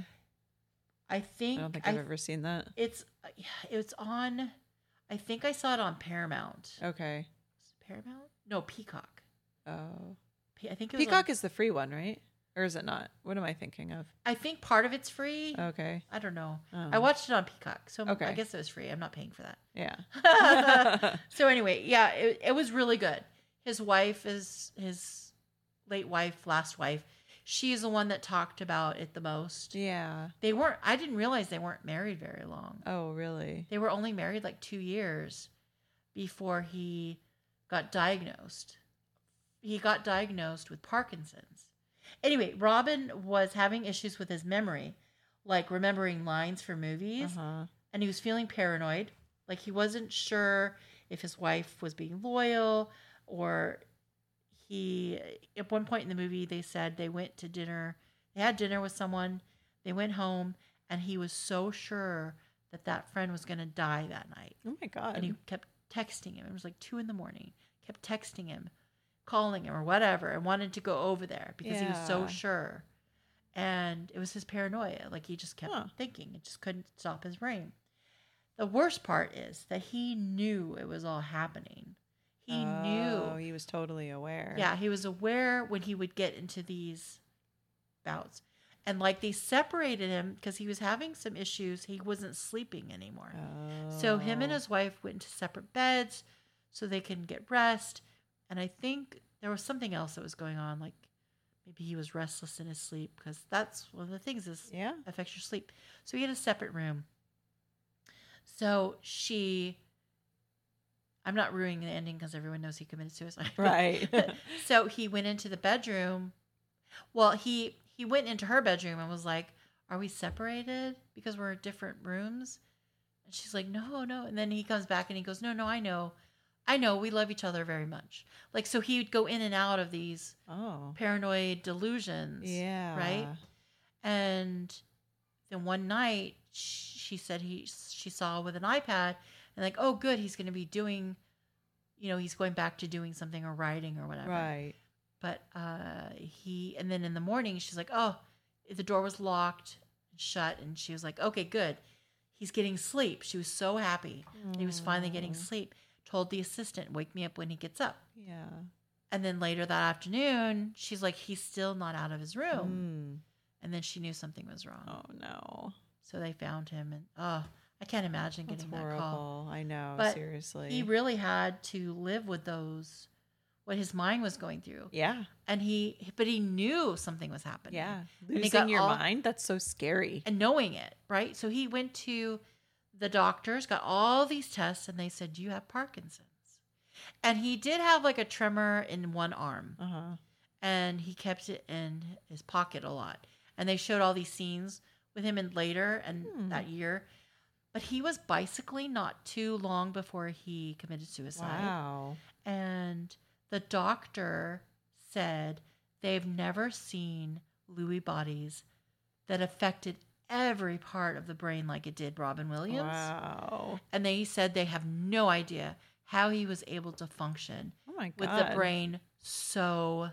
[SPEAKER 1] I think
[SPEAKER 3] I don't think I've ever seen that.
[SPEAKER 1] it's it's on. I think I saw it on Paramount.
[SPEAKER 3] Okay.
[SPEAKER 1] Was it Paramount? No, Peacock.
[SPEAKER 3] Oh.
[SPEAKER 1] Pe- I think it was
[SPEAKER 3] Peacock
[SPEAKER 1] on-
[SPEAKER 3] is the free one, right? Or is it not? What am I thinking of?
[SPEAKER 1] I think part of it's free.
[SPEAKER 3] Okay.
[SPEAKER 1] I don't know.
[SPEAKER 3] Oh.
[SPEAKER 1] I watched it on Peacock, so
[SPEAKER 3] Okay.
[SPEAKER 1] I guess it was free. I'm not paying for that.
[SPEAKER 3] Yeah.
[SPEAKER 1] So anyway, yeah, it, it was really good. His wife is his late wife, last wife, she's the one that talked about it the most.
[SPEAKER 3] Yeah.
[SPEAKER 1] They weren't, I didn't realize they weren't married very long.
[SPEAKER 3] Oh, really?
[SPEAKER 1] They were only married like two years before he got diagnosed. He got diagnosed with Parkinson's. Anyway, Robin was having issues with his memory, like remembering lines for movies,
[SPEAKER 3] Uh-huh.
[SPEAKER 1] and he was feeling paranoid. Like he wasn't sure if his wife was being loyal, or he, at one point in the movie, they said they went to dinner. They had dinner with someone. They went home, and he was so sure that that friend was going to die that night.
[SPEAKER 3] Oh my God.
[SPEAKER 1] And he kept texting him. It was like two in the morning. Kept texting him, calling him or whatever, and wanted to go over there because he was so
[SPEAKER 3] Yeah.
[SPEAKER 1] sure. And it was his paranoia. Like he just kept
[SPEAKER 3] Huh.
[SPEAKER 1] thinking. It just couldn't stop his brain. The worst part is that he knew it was all happening. He
[SPEAKER 3] Oh,
[SPEAKER 1] knew.
[SPEAKER 3] he was totally aware.
[SPEAKER 1] Yeah, he was aware when he would get into these bouts. And like they separated him because he was having some issues. He wasn't sleeping anymore.
[SPEAKER 3] Oh.
[SPEAKER 1] So him and his wife went into separate beds so they can get rest. And I think there was something else that was going on. Like maybe he was restless in his sleep because that's one of the things is
[SPEAKER 3] Yeah.
[SPEAKER 1] affects your sleep. So he had a separate room. So she, I'm not ruining the ending because everyone knows he committed suicide.
[SPEAKER 3] Right.
[SPEAKER 1] So he went into the bedroom. Well, he he went into her bedroom and was like, "Are we separated because we're in different rooms?" And she's like, "No, no." And then he comes back and he goes, "No, no, I know. I know we love each other very much." Like, so he would go in and out of these
[SPEAKER 3] Oh.
[SPEAKER 1] paranoid delusions.
[SPEAKER 3] Yeah.
[SPEAKER 1] Right? And then one night she said he she saw with an iPad and like, "Oh, good, he's going to be doing, you know, he's going back to doing something or writing or whatever."
[SPEAKER 3] Right.
[SPEAKER 1] But uh, he, and then in the morning, she's like, "Oh, the door was locked and shut." And she was like, "Okay, good. He's getting sleep." She was so happy. Mm. He was finally getting sleep. Told the assistant, "Wake me up when he gets up."
[SPEAKER 3] Yeah.
[SPEAKER 1] And then later that afternoon, she's like, "He's still not out of his room."
[SPEAKER 3] Mm.
[SPEAKER 1] And then she knew something was wrong.
[SPEAKER 3] Oh, no.
[SPEAKER 1] So they found him. And oh, I can't imagine
[SPEAKER 3] That's
[SPEAKER 1] getting
[SPEAKER 3] horrible.
[SPEAKER 1] that call.
[SPEAKER 3] I know,
[SPEAKER 1] but
[SPEAKER 3] seriously.
[SPEAKER 1] He really had to live with those, what his mind was going through.
[SPEAKER 3] Yeah.
[SPEAKER 1] And he, but he knew something was happening.
[SPEAKER 3] Yeah.
[SPEAKER 1] And
[SPEAKER 3] Losing your
[SPEAKER 1] all,
[SPEAKER 3] mind, that's so scary.
[SPEAKER 1] And knowing it, right? So he went to the doctors, got all these tests, and they said, "You have Parkinson's." And he did have like a tremor in one arm.
[SPEAKER 3] Uh-huh.
[SPEAKER 1] And he kept it in his pocket a lot. And they showed all these scenes with him in later and
[SPEAKER 3] Hmm.
[SPEAKER 1] that year. But he was bicycling not too long before he committed suicide.
[SPEAKER 3] Wow.
[SPEAKER 1] And the doctor said they've never seen Lewy bodies that affected every part of the brain like it did Robin Williams.
[SPEAKER 3] Wow.
[SPEAKER 1] And they said they have no idea how he was able to function
[SPEAKER 3] Oh my God.
[SPEAKER 1] with the brain so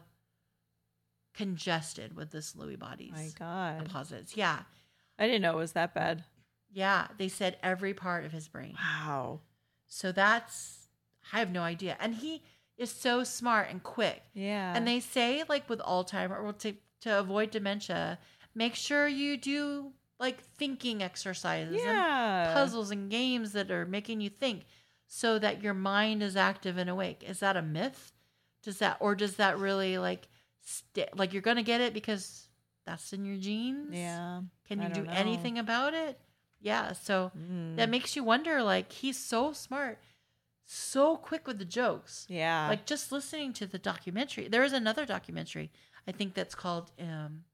[SPEAKER 1] congested with this Lewy bodies
[SPEAKER 3] My God.
[SPEAKER 1] deposits. Yeah.
[SPEAKER 3] I didn't know it was that bad.
[SPEAKER 1] Yeah. They said every part of his brain.
[SPEAKER 3] Wow.
[SPEAKER 1] So that's, I have no idea. And he is so smart and quick.
[SPEAKER 3] Yeah.
[SPEAKER 1] And they say, like with Alzheimer, or to, to avoid dementia, make sure you do like thinking exercises
[SPEAKER 3] yeah.
[SPEAKER 1] and puzzles and games that are making you think so that your mind is active and awake. Is that a myth? Does that, or does that really like, st- like you're going to get it because that's in your genes?
[SPEAKER 3] Yeah.
[SPEAKER 1] Can
[SPEAKER 3] I
[SPEAKER 1] you do
[SPEAKER 3] don't know.
[SPEAKER 1] anything about it? Yeah. So
[SPEAKER 3] Mm.
[SPEAKER 1] that makes you wonder, like, he's so smart, so quick with the jokes.
[SPEAKER 3] Yeah.
[SPEAKER 1] Like just listening to the documentary. There is another documentary, I think that's called um,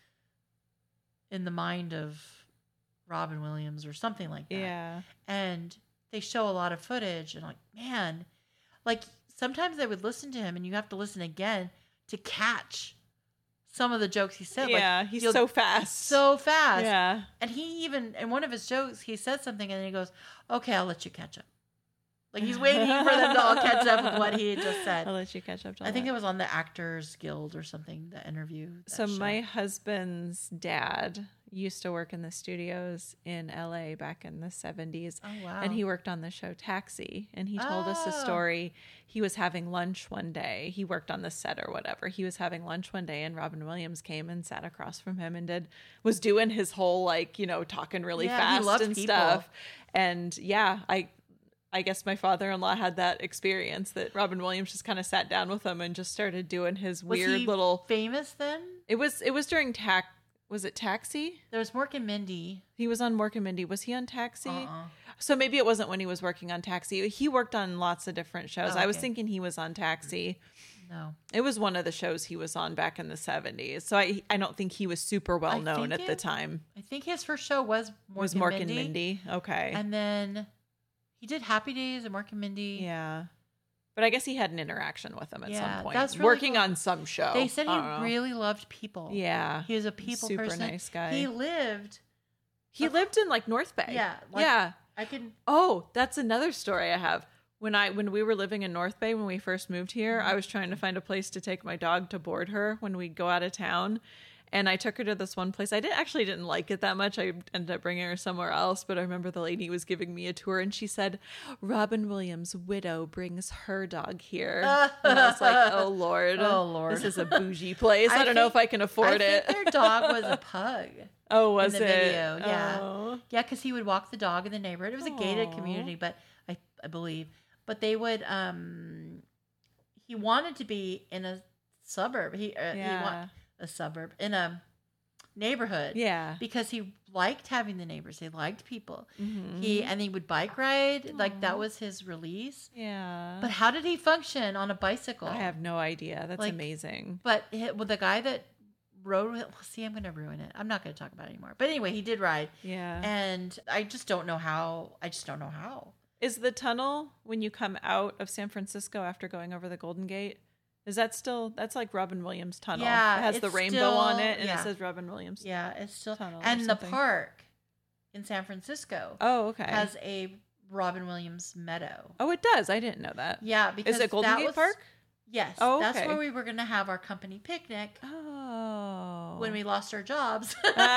[SPEAKER 1] In the Mind of Robin Williams or something like that.
[SPEAKER 3] Yeah.
[SPEAKER 1] And they show a lot of footage and like, man, like sometimes they would listen to him and you have to listen again to catch some of the jokes he said.
[SPEAKER 3] Yeah.
[SPEAKER 1] Like,
[SPEAKER 3] he's
[SPEAKER 1] you'll-
[SPEAKER 3] so fast.
[SPEAKER 1] So fast.
[SPEAKER 3] Yeah.
[SPEAKER 1] And he even, in one of his jokes, he said something and then he goes, "Okay, I'll let you catch up." Like he's waiting for them to all catch up with what he had just said.
[SPEAKER 3] I'll let you catch up to all
[SPEAKER 1] I think
[SPEAKER 3] that.
[SPEAKER 1] it was on the Actors Guild or something, the interview. that
[SPEAKER 3] So
[SPEAKER 1] show.
[SPEAKER 3] my husband's dad used to work in the studios in L A back in the seventies.
[SPEAKER 1] Oh, wow.
[SPEAKER 3] And he worked on the show Taxi. And he told us a
[SPEAKER 1] Oh.
[SPEAKER 3] story. He was having lunch one day. He worked on the set or whatever. He was having lunch one day and Robin Williams came and sat across from him and did was doing his whole like, you know, talking really
[SPEAKER 1] Yeah, he
[SPEAKER 3] fast
[SPEAKER 1] loved
[SPEAKER 3] and
[SPEAKER 1] people.
[SPEAKER 3] stuff. And yeah, I I guess my father-in-law had that experience that Robin Williams just kind of sat down with him and just started doing his
[SPEAKER 1] Was
[SPEAKER 3] weird
[SPEAKER 1] he
[SPEAKER 3] little.
[SPEAKER 1] famous then?
[SPEAKER 3] It was it was during tax. Was it Taxi?
[SPEAKER 1] There was Mork and Mindy.
[SPEAKER 3] He was on Mork and Mindy. Was he on Taxi?
[SPEAKER 1] Uh-uh.
[SPEAKER 3] So maybe it wasn't when he was working on Taxi. He worked on lots of different shows.
[SPEAKER 1] Oh,
[SPEAKER 3] I was
[SPEAKER 1] okay.
[SPEAKER 3] thinking he was on Taxi.
[SPEAKER 1] No.
[SPEAKER 3] It was one of the shows he was on back in the seventies. So I I don't think he was super well
[SPEAKER 1] I
[SPEAKER 3] known
[SPEAKER 1] think
[SPEAKER 3] at the
[SPEAKER 1] it-
[SPEAKER 3] time.
[SPEAKER 1] I think his first show was Mork
[SPEAKER 3] Was
[SPEAKER 1] and
[SPEAKER 3] Mork
[SPEAKER 1] Mindy.
[SPEAKER 3] and Mindy. Okay.
[SPEAKER 1] And then he did Happy Days and Mork and Mindy.
[SPEAKER 3] Yeah. But I guess he had an interaction with them at
[SPEAKER 1] Yeah,
[SPEAKER 3] some point.
[SPEAKER 1] that's really
[SPEAKER 3] working
[SPEAKER 1] cool.
[SPEAKER 3] on some show.
[SPEAKER 1] They said he
[SPEAKER 3] I don't know.
[SPEAKER 1] really loved people.
[SPEAKER 3] Yeah.
[SPEAKER 1] He was a people
[SPEAKER 3] Super
[SPEAKER 1] person.
[SPEAKER 3] nice guy.
[SPEAKER 1] He lived.
[SPEAKER 3] He lived in like North Bay.
[SPEAKER 1] Yeah, like-
[SPEAKER 3] yeah.
[SPEAKER 1] I can.
[SPEAKER 3] Oh, that's another story I have. When I when we were living in North Bay when we first moved here, I was trying to find a place to take my dog to board her when we'd go out of town. And I took her to this one place. I did actually didn't like it that much. I ended up bringing her somewhere else. But I remember the lady was giving me a tour, and she said, "Robin Williams' widow brings her dog here." And I was like, "Oh Lord,
[SPEAKER 1] Oh, Lord.
[SPEAKER 3] this is a bougie place. I,
[SPEAKER 1] I
[SPEAKER 3] don't know
[SPEAKER 1] think-
[SPEAKER 3] if I can afford
[SPEAKER 1] I
[SPEAKER 3] it."
[SPEAKER 1] think their dog was a pug.
[SPEAKER 3] Oh, was
[SPEAKER 1] in the
[SPEAKER 3] it?
[SPEAKER 1] video, yeah.
[SPEAKER 3] Oh.
[SPEAKER 1] Yeah, because he would walk the dog in the neighborhood. It was a gated
[SPEAKER 3] Aw.
[SPEAKER 1] community, but I, I believe. But they would. Um, he wanted to be in a suburb. He, uh, he
[SPEAKER 3] Yeah.
[SPEAKER 1] want a suburb in a neighborhood.
[SPEAKER 3] Yeah.
[SPEAKER 1] Because he liked having the neighbors. He liked people.
[SPEAKER 3] Mhm.
[SPEAKER 1] He and he would bike ride. Like
[SPEAKER 3] Aw.
[SPEAKER 1] that was his release.
[SPEAKER 3] Yeah.
[SPEAKER 1] But how did he function on a bicycle?
[SPEAKER 3] I have no idea. That's
[SPEAKER 1] Like-
[SPEAKER 3] amazing.
[SPEAKER 1] But hi- well, the guy that rode with, see, I'm going to ruin it. I'm not going to talk about it anymore. But anyway, he did ride.
[SPEAKER 3] Yeah.
[SPEAKER 1] And I just don't know how. I just don't know how.
[SPEAKER 3] Is the tunnel when you come out of San Francisco after going over the Golden Gate? Is that still that's like Robin Williams tunnel?
[SPEAKER 1] Yeah,
[SPEAKER 3] It has the
[SPEAKER 1] it's
[SPEAKER 3] rainbow on
[SPEAKER 1] still-
[SPEAKER 3] it and
[SPEAKER 1] yeah.
[SPEAKER 3] it says Robin Williams.
[SPEAKER 1] Yeah, it's still.
[SPEAKER 3] Tunnel or
[SPEAKER 1] And the
[SPEAKER 3] something.
[SPEAKER 1] park in San Francisco
[SPEAKER 3] Oh, okay.
[SPEAKER 1] has a Robin Williams meadow.
[SPEAKER 3] oh, it does. I didn't know that.
[SPEAKER 1] Yeah, because
[SPEAKER 3] Is it Golden
[SPEAKER 1] that
[SPEAKER 3] Gate
[SPEAKER 1] was,
[SPEAKER 3] Park?
[SPEAKER 1] Yes.
[SPEAKER 3] Oh,
[SPEAKER 1] That's
[SPEAKER 3] okay.
[SPEAKER 1] where we were going to have our company picnic
[SPEAKER 3] Oh.
[SPEAKER 1] when we lost our jobs.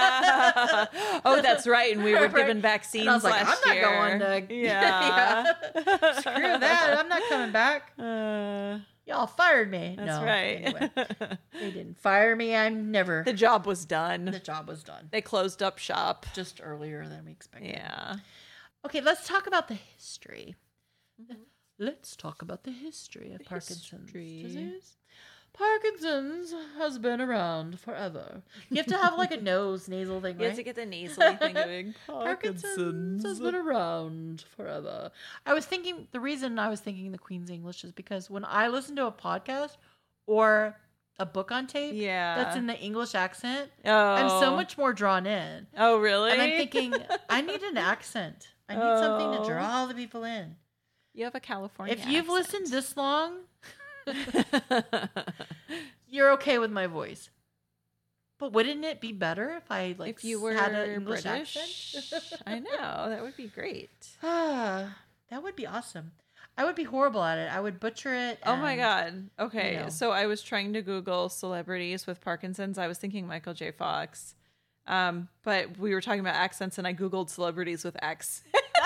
[SPEAKER 3] oh, that's right. And we were
[SPEAKER 1] Right.
[SPEAKER 3] given vaccines
[SPEAKER 1] And I was like,
[SPEAKER 3] last
[SPEAKER 1] I'm not
[SPEAKER 3] year.
[SPEAKER 1] going to.
[SPEAKER 3] Yeah.
[SPEAKER 1] Yeah. Screw that. I'm not coming back.
[SPEAKER 3] Uh,
[SPEAKER 1] Y'all fired me.
[SPEAKER 3] that's
[SPEAKER 1] no,
[SPEAKER 3] right.
[SPEAKER 1] Anyway, they didn't fire me. I'm never.
[SPEAKER 3] the job was done.
[SPEAKER 1] The job was done
[SPEAKER 3] They closed up shop.
[SPEAKER 1] just earlier than we expected.
[SPEAKER 3] Yeah.
[SPEAKER 1] Okay, let's talk about the history. Let's talk about the history of
[SPEAKER 3] The
[SPEAKER 1] Parkinson's
[SPEAKER 3] history.
[SPEAKER 1] disease. Parkinson's has been around forever. You have to have like a nose nasal thing,
[SPEAKER 3] You
[SPEAKER 1] right?
[SPEAKER 3] have to get the nasally thing going.
[SPEAKER 1] Parkinson's has been around forever. I was thinking, the reason I was thinking the Queen's English is because when I listen to a podcast or a book on tape
[SPEAKER 3] Yeah.
[SPEAKER 1] that's in the English accent,
[SPEAKER 3] Oh.
[SPEAKER 1] I'm so much more drawn in.
[SPEAKER 3] Oh, really?
[SPEAKER 1] And I'm thinking, I need an accent. I need something
[SPEAKER 3] Oh.
[SPEAKER 1] to draw the people in.
[SPEAKER 3] You have a California
[SPEAKER 1] If you've
[SPEAKER 3] accent.
[SPEAKER 1] listened this long, you're okay with my voice. But wouldn't it be better if I like
[SPEAKER 3] if you were
[SPEAKER 1] had an English
[SPEAKER 3] British,
[SPEAKER 1] accent?
[SPEAKER 3] I know that would be great.
[SPEAKER 1] Ah, that would be awesome. I would be horrible at it. I would butcher it.
[SPEAKER 3] Oh my
[SPEAKER 1] and-
[SPEAKER 3] god. Okay,
[SPEAKER 1] you know.
[SPEAKER 3] so I was trying to Google celebrities with Parkinson's. I was thinking Michael J. Fox, um, but we were talking about accents, and I Googled celebrities with X.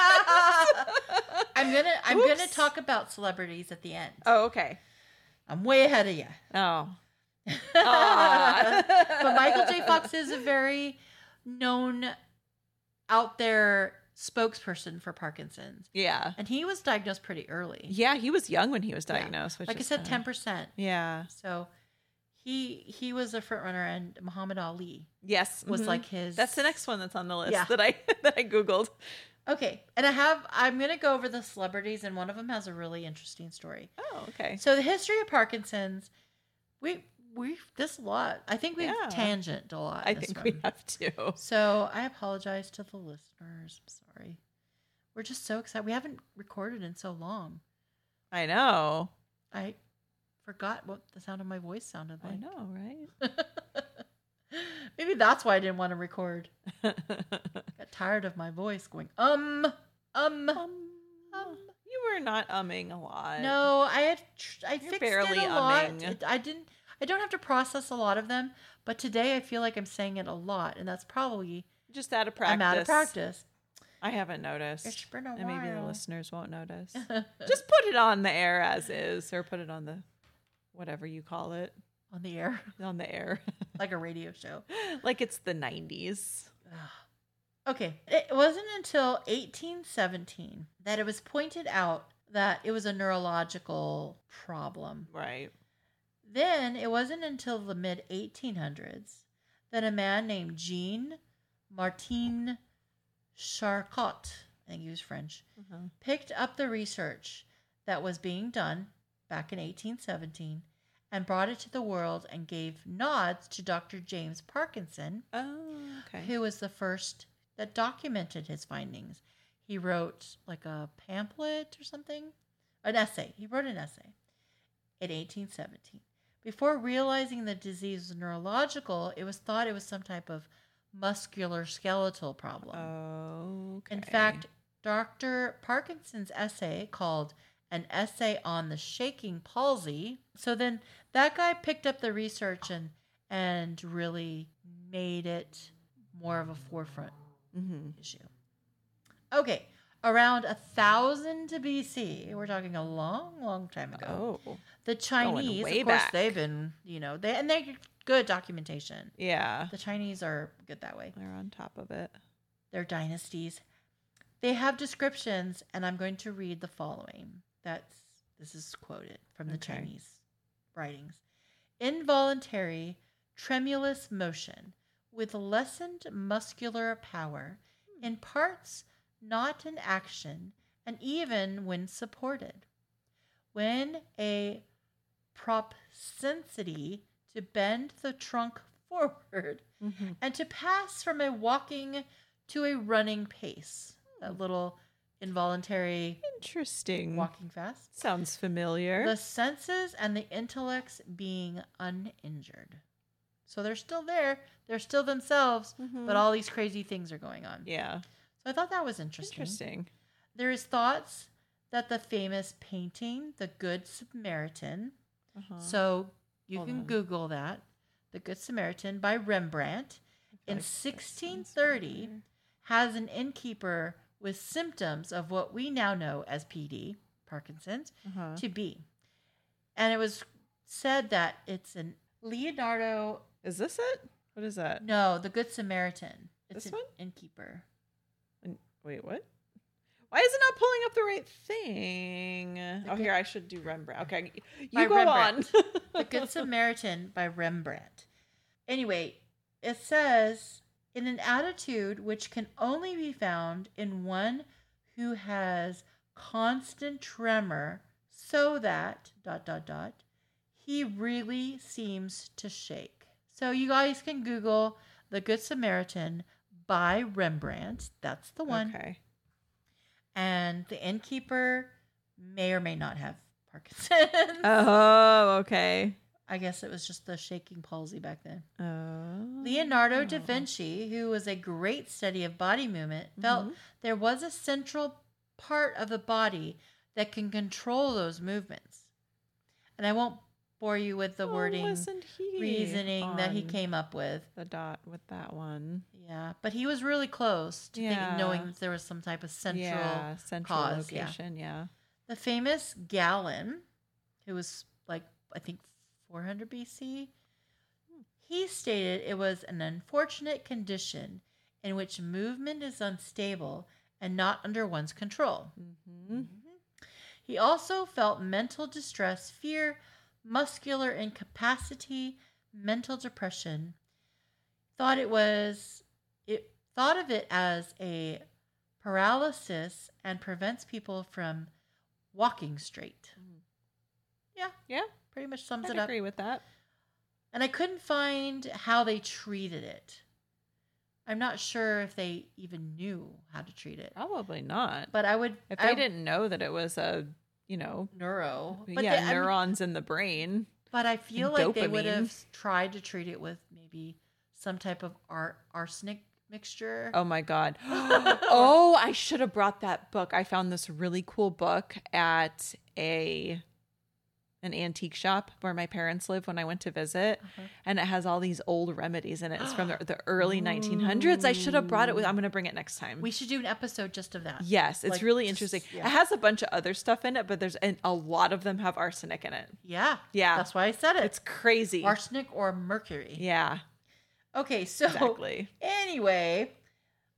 [SPEAKER 1] I'm gonna I'm gonna
[SPEAKER 3] Oops.
[SPEAKER 1] talk about celebrities at the end.
[SPEAKER 3] oh, okay.
[SPEAKER 1] I'm way ahead of you.
[SPEAKER 3] Oh. Ah.
[SPEAKER 1] But Michael J. Fox is a very known out there spokesperson for Parkinson's.
[SPEAKER 3] Yeah.
[SPEAKER 1] And he was diagnosed pretty early.
[SPEAKER 3] Yeah, he was young when he was
[SPEAKER 1] Yeah.
[SPEAKER 3] diagnosed. Which
[SPEAKER 1] Like I
[SPEAKER 3] is
[SPEAKER 1] said,
[SPEAKER 3] kinda-
[SPEAKER 1] ten percent.
[SPEAKER 3] Yeah.
[SPEAKER 1] So he he was a front runner, and Muhammad Ali
[SPEAKER 3] Yes.
[SPEAKER 1] was
[SPEAKER 3] mhm.
[SPEAKER 1] like his.
[SPEAKER 3] That's the next one that's on the list
[SPEAKER 1] Yeah.
[SPEAKER 3] that I that I Googled.
[SPEAKER 1] Okay, and I have I'm gonna go over the celebrities, and one of them has a really interesting story.
[SPEAKER 3] Oh, okay.
[SPEAKER 1] So the history of Parkinson's, we we this a lot. I think we've
[SPEAKER 3] Yeah.
[SPEAKER 1] tangent a lot.
[SPEAKER 3] I
[SPEAKER 1] in this
[SPEAKER 3] think
[SPEAKER 1] one.
[SPEAKER 3] we have to.
[SPEAKER 1] So I apologize to the listeners. I'm sorry. We're just so excited. We haven't recorded in so long.
[SPEAKER 3] I know.
[SPEAKER 1] I forgot what the sound of my voice sounded like.
[SPEAKER 3] I know, right?
[SPEAKER 1] Maybe that's why I didn't want to record. Got tired of my voice going, um, um,
[SPEAKER 3] um,
[SPEAKER 1] um.
[SPEAKER 3] you were not umming a lot.
[SPEAKER 1] No, I had, tr- I
[SPEAKER 3] You're
[SPEAKER 1] fixed
[SPEAKER 3] barely
[SPEAKER 1] it a lot.
[SPEAKER 3] umming.
[SPEAKER 1] It- I didn't, I don't have to process a lot of them, but today I feel like I'm saying it a lot, and that's probably,
[SPEAKER 3] Just out of practice.
[SPEAKER 1] I'm out of practice.
[SPEAKER 3] I haven't noticed.
[SPEAKER 1] It's been a
[SPEAKER 3] And maybe the
[SPEAKER 1] while.
[SPEAKER 3] listeners won't notice. Just put it on the air as is, or put it on the whatever you call it.
[SPEAKER 1] On the air,
[SPEAKER 3] On the air.
[SPEAKER 1] like a radio show.
[SPEAKER 3] Like it's the nineties.
[SPEAKER 1] Ugh. Okay. It wasn't until eighteen seventeen that it was pointed out that it was a neurological problem.
[SPEAKER 3] Right.
[SPEAKER 1] Then it wasn't until the mid eighteen hundreds that a man named Jean Martin Charcot, I think he was French,
[SPEAKER 3] Uh-huh.
[SPEAKER 1] picked up the research that was being done back in eighteen seventeen and brought it to the world and gave nods to Doctor James Parkinson,
[SPEAKER 3] Oh, okay.
[SPEAKER 1] who was the first that documented his findings. He wrote like a pamphlet or something, an essay. He wrote an essay in eighteen seventeen. Before realizing the disease was neurological, it was thought it was some type of muscular skeletal problem.
[SPEAKER 3] Oh, okay.
[SPEAKER 1] In fact, Doctor Parkinson's essay called An Essay on the Shaking Palsy. So then that guy picked up the research and and really made it more of a forefront
[SPEAKER 3] mm-hmm.
[SPEAKER 1] issue. Okay, around a thousand B C, we're talking a long, long time ago.
[SPEAKER 3] Oh,
[SPEAKER 1] the Chinese,
[SPEAKER 3] way
[SPEAKER 1] of course,
[SPEAKER 3] back.
[SPEAKER 1] they've been, you know, they and they're good documentation.
[SPEAKER 3] yeah.
[SPEAKER 1] The Chinese are good that way.
[SPEAKER 3] They're on top of it.
[SPEAKER 1] Their dynasties. They have descriptions, and I'm going to read the following. That's this is quoted from the
[SPEAKER 3] Okay.
[SPEAKER 1] Chinese writings. Involuntary, tremulous motion with lessened muscular power in parts not in action and even when supported. When a propensity to bend the trunk forward
[SPEAKER 3] Mm-hmm.
[SPEAKER 1] and to pass from a walking to a running pace. That little involuntary
[SPEAKER 3] Interesting.
[SPEAKER 1] walking fast.
[SPEAKER 3] Sounds familiar.
[SPEAKER 1] The senses and the intellects being uninjured. So they're still there. They're still themselves,
[SPEAKER 3] Mhm.
[SPEAKER 1] but all these crazy things are going on.
[SPEAKER 3] yeah.
[SPEAKER 1] So I thought that was interesting.
[SPEAKER 3] Interesting.
[SPEAKER 1] There is thoughts that the famous painting, The Good Samaritan,
[SPEAKER 3] Uh-huh.
[SPEAKER 1] so you
[SPEAKER 3] Hold
[SPEAKER 1] can
[SPEAKER 3] on.
[SPEAKER 1] Google that, The Good Samaritan by Rembrandt,
[SPEAKER 3] I feel
[SPEAKER 1] in
[SPEAKER 3] like this
[SPEAKER 1] sixteen
[SPEAKER 3] sounds
[SPEAKER 1] thirty
[SPEAKER 3] familiar.
[SPEAKER 1] has an innkeeper with symptoms of what we now know as P D, Parkinson's,
[SPEAKER 3] Uh-huh.
[SPEAKER 1] to be. And it was said that it's an Leonardo,
[SPEAKER 3] Is this it? What is that?
[SPEAKER 1] no, The Good Samaritan. It's
[SPEAKER 3] This
[SPEAKER 1] an
[SPEAKER 3] one?
[SPEAKER 1] innkeeper.
[SPEAKER 3] And- Wait, what? Why is it not pulling up the right thing? Oh,
[SPEAKER 1] Good-
[SPEAKER 3] here, I should do Rembrandt. Okay, you
[SPEAKER 1] By
[SPEAKER 3] go
[SPEAKER 1] Rembrandt.
[SPEAKER 3] on.
[SPEAKER 1] The Good Samaritan by Rembrandt. Anyway, it says, in an attitude which can only be found in one who has constant tremor, so that, dot, dot, dot, he really seems to shake. So you guys can Google The Good Samaritan by Rembrandt. That's the one.
[SPEAKER 3] Okay.
[SPEAKER 1] And the innkeeper may or may not have Parkinson's.
[SPEAKER 3] Oh, okay.
[SPEAKER 1] I guess it was just the shaking palsy back then.
[SPEAKER 3] Oh.
[SPEAKER 1] Leonardo da Vinci, who was a great study of body movement, felt
[SPEAKER 3] Mhm.
[SPEAKER 1] there was a central part of the body that can control those movements. And I won't bore you with the
[SPEAKER 3] Oh,
[SPEAKER 1] wording,
[SPEAKER 3] wasn't he
[SPEAKER 1] reasoning that he
[SPEAKER 3] on
[SPEAKER 1] came up with.
[SPEAKER 3] the dot with that one.
[SPEAKER 1] Yeah, but he was really close to
[SPEAKER 3] Yeah.
[SPEAKER 1] thinking, knowing that there was some type of central.
[SPEAKER 3] yeah, central
[SPEAKER 1] cause, yeah.
[SPEAKER 3] location. Yeah.
[SPEAKER 1] The famous Galen, who was like, I think, four hundred B C, he stated it was an unfortunate condition in which movement is unstable and not under one's control.
[SPEAKER 3] Mm-hmm.
[SPEAKER 1] He also felt mental distress, fear, muscular incapacity, mental depression. Thought it was it thought of it as a paralysis and prevents people from walking straight.
[SPEAKER 3] Mm.
[SPEAKER 1] Yeah,
[SPEAKER 3] Yeah,
[SPEAKER 1] pretty much sums
[SPEAKER 3] I'd
[SPEAKER 1] it up.
[SPEAKER 3] agree with that.
[SPEAKER 1] And I couldn't find how they treated it. I'm not sure if they even knew how to treat it.
[SPEAKER 3] Probably not.
[SPEAKER 1] But I would
[SPEAKER 3] If they
[SPEAKER 1] I,
[SPEAKER 3] didn't know that it was a, you know,
[SPEAKER 1] neuro. But
[SPEAKER 3] yeah,
[SPEAKER 1] they- I mean,
[SPEAKER 3] neurons in the brain.
[SPEAKER 1] but I feel
[SPEAKER 3] and
[SPEAKER 1] like they would have
[SPEAKER 3] dopamine.
[SPEAKER 1] tried to treat it with maybe some type of ar- arsenic mixture.
[SPEAKER 3] Oh my god. Oh, I should have brought that book. I found this really cool book at a an antique shop where my parents live when I went to visit,
[SPEAKER 1] Uh-huh.
[SPEAKER 3] and it has all these old remedies in it. It's from the, the early nineteen hundreds. I should have brought it with. I'm going to bring it next time.
[SPEAKER 1] We should do an episode just of that.
[SPEAKER 3] Yes, it's
[SPEAKER 1] Like,
[SPEAKER 3] really
[SPEAKER 1] just-
[SPEAKER 3] interesting.
[SPEAKER 1] yeah.
[SPEAKER 3] It has a bunch of other stuff in it, but there's and a lot of them have arsenic in it.
[SPEAKER 1] Yeah.
[SPEAKER 3] Yeah.
[SPEAKER 1] That's why I said it.
[SPEAKER 3] It's crazy.
[SPEAKER 1] arsenic or mercury.
[SPEAKER 3] Yeah,
[SPEAKER 1] Okay, so
[SPEAKER 3] exactly.
[SPEAKER 1] anyway,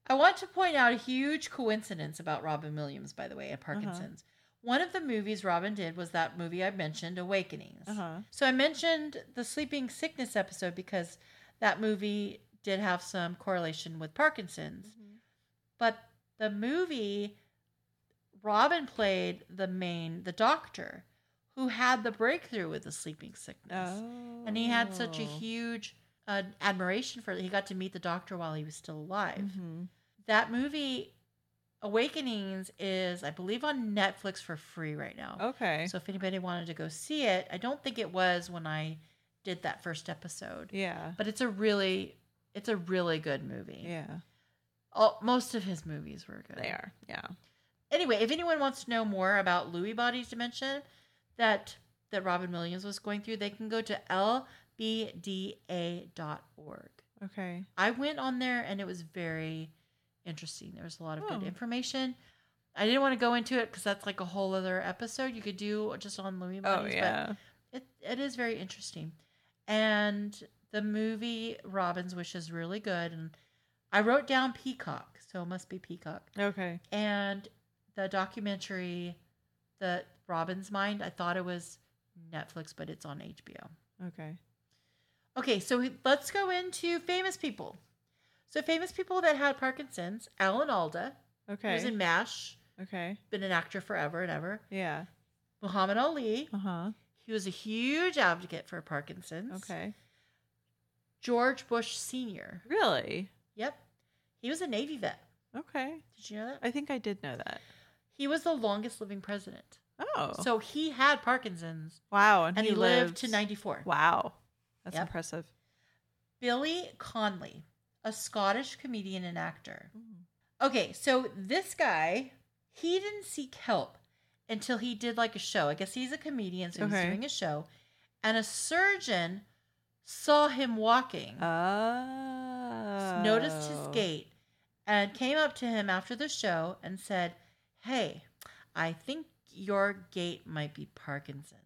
[SPEAKER 1] I want to point out a huge coincidence about Robin Williams, by the way, and Parkinson's. Uh-huh. One of the movies Robin did was that movie I mentioned, Awakenings. Uh-huh. So I mentioned the sleeping sickness episode because that movie did have some correlation with Parkinson's. Mm-hmm. But the movie, Robin played the main, the doctor, who had the breakthrough with the sleeping sickness. Oh. And he had such a huge uh, admiration for it. He got to meet the doctor while he was still alive. Mm-hmm. That movie, Awakenings, is, I believe, on Netflix for free right now.
[SPEAKER 3] Okay.
[SPEAKER 1] So if anybody wanted to go see it, I don't think it was when I did that first episode.
[SPEAKER 3] Yeah.
[SPEAKER 1] But it's a really, it's a really good movie.
[SPEAKER 3] Yeah.
[SPEAKER 1] All, most of his movies were good.
[SPEAKER 3] They are, yeah.
[SPEAKER 1] Anyway, if anyone wants to know more about Lewy bodies dementia that that Robin Williams was going through, they can go to L B D A dot org.
[SPEAKER 3] Okay.
[SPEAKER 1] I went on there and it was very interesting. There was a lot of
[SPEAKER 3] oh.
[SPEAKER 1] good information. I didn't want to go into it because that's like a whole other episode you could do just on Lewy bodies.
[SPEAKER 3] Oh, yeah.
[SPEAKER 1] But it, it is very interesting. And the movie Robin's Wish is really good. And I wrote down Peacock, so it must be Peacock.
[SPEAKER 3] Okay.
[SPEAKER 1] And the documentary, the Robin's Mind, I thought it was Netflix, but it's on H B O.
[SPEAKER 3] Okay.
[SPEAKER 1] Okay, so we, let's go into famous people. So famous people that had Parkinson's: Alan Alda.
[SPEAKER 3] Okay.
[SPEAKER 1] He was in MASH.
[SPEAKER 3] Okay.
[SPEAKER 1] Been an actor forever and ever.
[SPEAKER 3] Yeah.
[SPEAKER 1] Muhammad Ali.
[SPEAKER 3] Uh-huh.
[SPEAKER 1] He was a huge advocate for Parkinson's.
[SPEAKER 3] Okay.
[SPEAKER 1] George Bush Senior
[SPEAKER 3] Really?
[SPEAKER 1] Yep. He was a Navy vet.
[SPEAKER 3] Okay.
[SPEAKER 1] Did you know that?
[SPEAKER 3] I think I did know that.
[SPEAKER 1] He was the longest living president.
[SPEAKER 3] Oh.
[SPEAKER 1] So he had Parkinson's.
[SPEAKER 3] Wow. And,
[SPEAKER 1] and
[SPEAKER 3] he,
[SPEAKER 1] he
[SPEAKER 3] lived...
[SPEAKER 1] lived to ninety-four.
[SPEAKER 3] Wow. That's
[SPEAKER 1] yep.
[SPEAKER 3] impressive.
[SPEAKER 1] Billy Connolly, a Scottish comedian and actor. Mm. Okay, so this guy, he didn't seek help until he did like a show. I guess he's a comedian, so
[SPEAKER 3] okay.
[SPEAKER 1] he's doing a show. And a surgeon saw him walking.
[SPEAKER 3] Oh.
[SPEAKER 1] Noticed his gait and came up to him after the show and said, "Hey, I think your gait might be Parkinson's."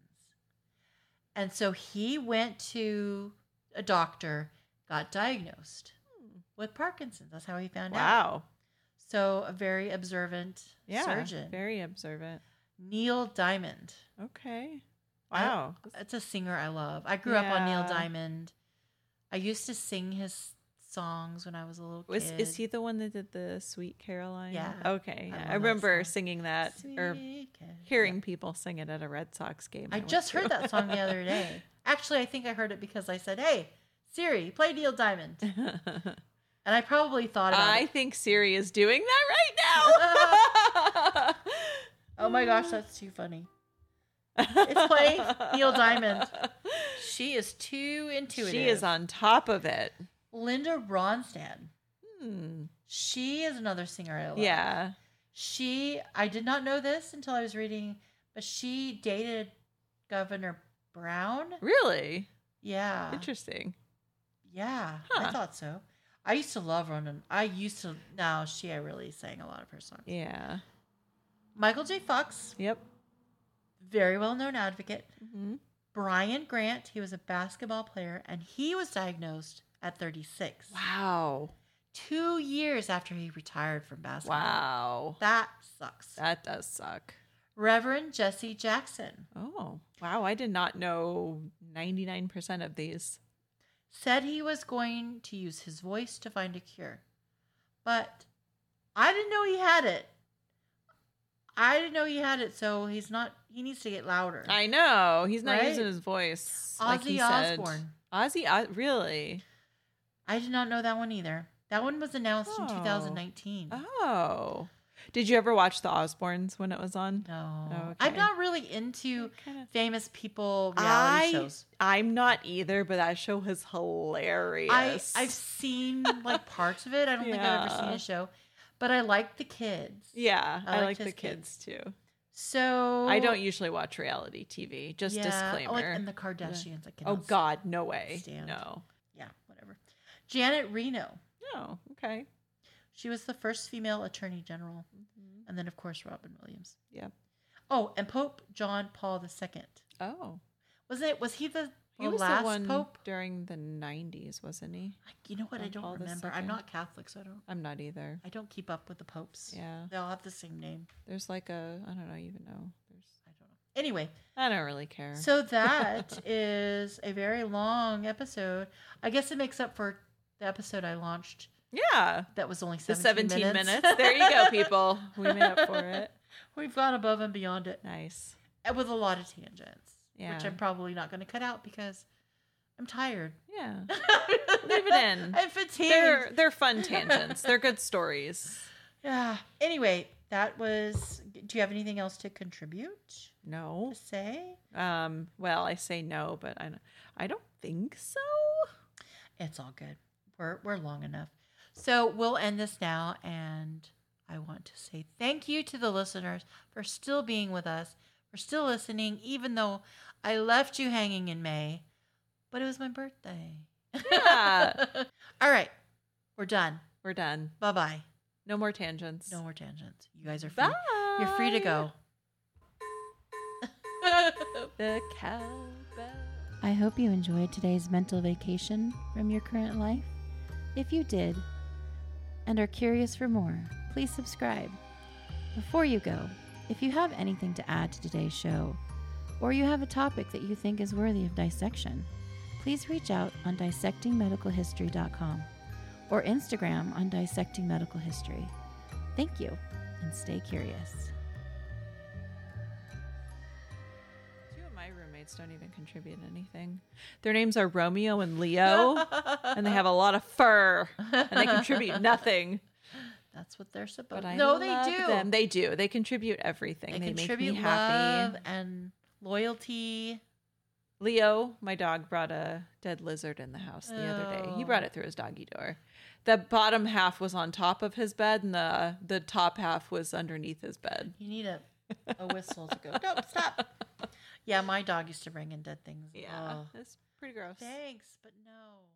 [SPEAKER 1] And so he went to a doctor, got diagnosed hmm. with Parkinson's. That's how he found
[SPEAKER 3] wow.
[SPEAKER 1] out. Wow. So a very observant
[SPEAKER 3] yeah,
[SPEAKER 1] surgeon.
[SPEAKER 3] Very observant.
[SPEAKER 1] Neil Diamond.
[SPEAKER 3] Okay. Wow.
[SPEAKER 1] I, it's a singer I love. I grew
[SPEAKER 3] yeah.
[SPEAKER 1] up on Neil Diamond. I used to sing his songs when I was a little kid.
[SPEAKER 3] Was, is he the one that did the Sweet Caroline?
[SPEAKER 1] Yeah.
[SPEAKER 3] Okay.
[SPEAKER 1] I,
[SPEAKER 3] yeah. I remember singing that
[SPEAKER 1] Sweet
[SPEAKER 3] or
[SPEAKER 1] Caroline.
[SPEAKER 3] hearing people sing it at a Red Sox game.
[SPEAKER 1] I,
[SPEAKER 3] I
[SPEAKER 1] just heard that song the other day. Actually, I think I heard it because I said, "Hey, Siri, play Neil Diamond." And I probably thought about
[SPEAKER 3] I
[SPEAKER 1] it.
[SPEAKER 3] I think Siri is doing that right now.
[SPEAKER 1] Oh my gosh, that's too funny. It's playing Neil Diamond. She is too intuitive.
[SPEAKER 3] She is on top of it.
[SPEAKER 1] Linda Ronstadt.
[SPEAKER 3] Hmm.
[SPEAKER 1] She is another singer I love.
[SPEAKER 3] Yeah.
[SPEAKER 1] She, I did not know this until I was reading, but she dated Governor Brown.
[SPEAKER 3] Really?
[SPEAKER 1] Yeah.
[SPEAKER 3] Interesting.
[SPEAKER 1] Yeah,
[SPEAKER 3] huh.
[SPEAKER 1] I thought so. I used to love Ronan. I used to, now she, I really sang a lot of her songs.
[SPEAKER 3] Yeah.
[SPEAKER 1] Michael J. Fox.
[SPEAKER 3] Yep.
[SPEAKER 1] Very well-known advocate.
[SPEAKER 3] Mm-hmm.
[SPEAKER 1] Brian Grant, he was a basketball player, and he was diagnosed at thirty-six.
[SPEAKER 3] Wow.
[SPEAKER 1] Two years after he retired from basketball.
[SPEAKER 3] Wow.
[SPEAKER 1] That sucks.
[SPEAKER 3] That does suck.
[SPEAKER 1] Reverend Jesse Jackson.
[SPEAKER 3] Oh, wow. I did not know ninety-nine percent of these.
[SPEAKER 1] Said he was going to use his voice to find a cure. But I didn't know he had it. I didn't know he had it, so he's not, he needs to get louder.
[SPEAKER 3] I know. He's not
[SPEAKER 1] right?
[SPEAKER 3] using his voice.
[SPEAKER 1] Ozzy
[SPEAKER 3] like he said.
[SPEAKER 1] Osbourne.
[SPEAKER 3] Ozzy, uh, really?
[SPEAKER 1] I did not know that one either. That one was announced
[SPEAKER 3] oh.
[SPEAKER 1] in two thousand nineteen.
[SPEAKER 3] Oh. Did you ever watch The Osbournes when it was on?
[SPEAKER 1] No.
[SPEAKER 3] Oh, okay.
[SPEAKER 1] I'm not really into
[SPEAKER 3] kinda...
[SPEAKER 1] famous people reality
[SPEAKER 3] I,
[SPEAKER 1] shows.
[SPEAKER 3] I'm not either, but that show was hilarious.
[SPEAKER 1] I, I've seen like parts of it. I don't yeah. think I've ever seen a show. But I like the kids.
[SPEAKER 3] Yeah, I, I like the
[SPEAKER 1] kids.
[SPEAKER 3] kids too.
[SPEAKER 1] So
[SPEAKER 3] I don't usually watch reality T V. Just
[SPEAKER 1] yeah,
[SPEAKER 3] disclaimer.
[SPEAKER 1] Like, and the Kardashians. Yeah. I
[SPEAKER 3] oh God, no way.
[SPEAKER 1] Stand.
[SPEAKER 3] No.
[SPEAKER 1] Yeah, whatever. Janet Reno.
[SPEAKER 3] Oh, okay.
[SPEAKER 1] She was the first female attorney general. Mm-hmm. And then, of course, Robin Williams.
[SPEAKER 3] Yeah.
[SPEAKER 1] Oh, and Pope John Paul the Second.
[SPEAKER 3] Oh.
[SPEAKER 1] Was it? Was he the
[SPEAKER 3] He
[SPEAKER 2] Or
[SPEAKER 3] was
[SPEAKER 2] last
[SPEAKER 3] the one
[SPEAKER 2] pope?
[SPEAKER 3] during the nineties, wasn't he?
[SPEAKER 2] I, you know what? I
[SPEAKER 3] John
[SPEAKER 2] don't
[SPEAKER 3] Paul the
[SPEAKER 2] remember. I'm
[SPEAKER 3] Second.
[SPEAKER 2] not Catholic, so I don't.
[SPEAKER 3] I'm not either.
[SPEAKER 2] I don't keep up with the popes.
[SPEAKER 3] Yeah.
[SPEAKER 2] They all have the same name.
[SPEAKER 3] There's like a, I don't know, even know. There's,
[SPEAKER 2] I don't know. Anyway,
[SPEAKER 3] I don't really care.
[SPEAKER 2] so that is a very long episode. I guess it makes up for the episode I launched.
[SPEAKER 3] Yeah.
[SPEAKER 2] That was only
[SPEAKER 3] The
[SPEAKER 2] seventeen,
[SPEAKER 3] seventeen
[SPEAKER 2] minutes.
[SPEAKER 3] minutes. There you go, people. We made up for it.
[SPEAKER 2] We've gone above and beyond it.
[SPEAKER 3] Nice.
[SPEAKER 2] And with a lot of tangents.
[SPEAKER 3] Yeah.
[SPEAKER 2] Which I'm probably not going to cut out because I'm tired.
[SPEAKER 3] Yeah. Leave it in.
[SPEAKER 2] I'm fatigued.
[SPEAKER 3] They're they're fun tangents. They're good stories.
[SPEAKER 2] Yeah. Anyway, that was. Do you have anything else to contribute?
[SPEAKER 3] No.
[SPEAKER 2] To say?
[SPEAKER 3] Um. Well, I say no, but I I don't think so.
[SPEAKER 2] It's all good. We're we're long enough. So we'll end this now, and I want to say thank you to the listeners for still being with us, for still listening, even though I left you hanging in May, but it was my birthday.
[SPEAKER 3] Yeah.
[SPEAKER 2] All right. We're done.
[SPEAKER 3] We're done.
[SPEAKER 2] Bye-bye.
[SPEAKER 3] No more tangents.
[SPEAKER 2] No more tangents. You guys are free.
[SPEAKER 3] Bye.
[SPEAKER 2] You're free to go.
[SPEAKER 3] The cowbell.
[SPEAKER 1] I hope you enjoyed today's mental vacation from your current life. If you did and are curious for more, please subscribe. Before you go, if you have anything to add to today's show, or you have a topic that you think is worthy of dissection, please reach out on dissecting medical history dot com or Instagram on Dissecting Medical History. Thank you, and stay curious.
[SPEAKER 3] Two of my roommates don't even contribute anything. Their names are Romeo and Leo, and they have a lot of fur, and they contribute nothing.
[SPEAKER 2] That's what they're supposed
[SPEAKER 3] But
[SPEAKER 2] to
[SPEAKER 3] I
[SPEAKER 2] No,
[SPEAKER 3] love
[SPEAKER 2] they do.
[SPEAKER 3] them. They do. They contribute everything.
[SPEAKER 2] They,
[SPEAKER 3] They,
[SPEAKER 2] contribute
[SPEAKER 3] make me happy.
[SPEAKER 2] love and loyalty.
[SPEAKER 3] Leo, my dog, brought a dead lizard in the house the other day. He
[SPEAKER 2] Oh.
[SPEAKER 3] brought it through his doggy door. The bottom half was on top of his bed, and the the top half was underneath his bed.
[SPEAKER 2] You need a, a whistle to go, nope, stop. Yeah, my dog used to bring in dead things.
[SPEAKER 3] Yeah,
[SPEAKER 2] Oh.
[SPEAKER 3] it's pretty gross.
[SPEAKER 2] Thanks, but no.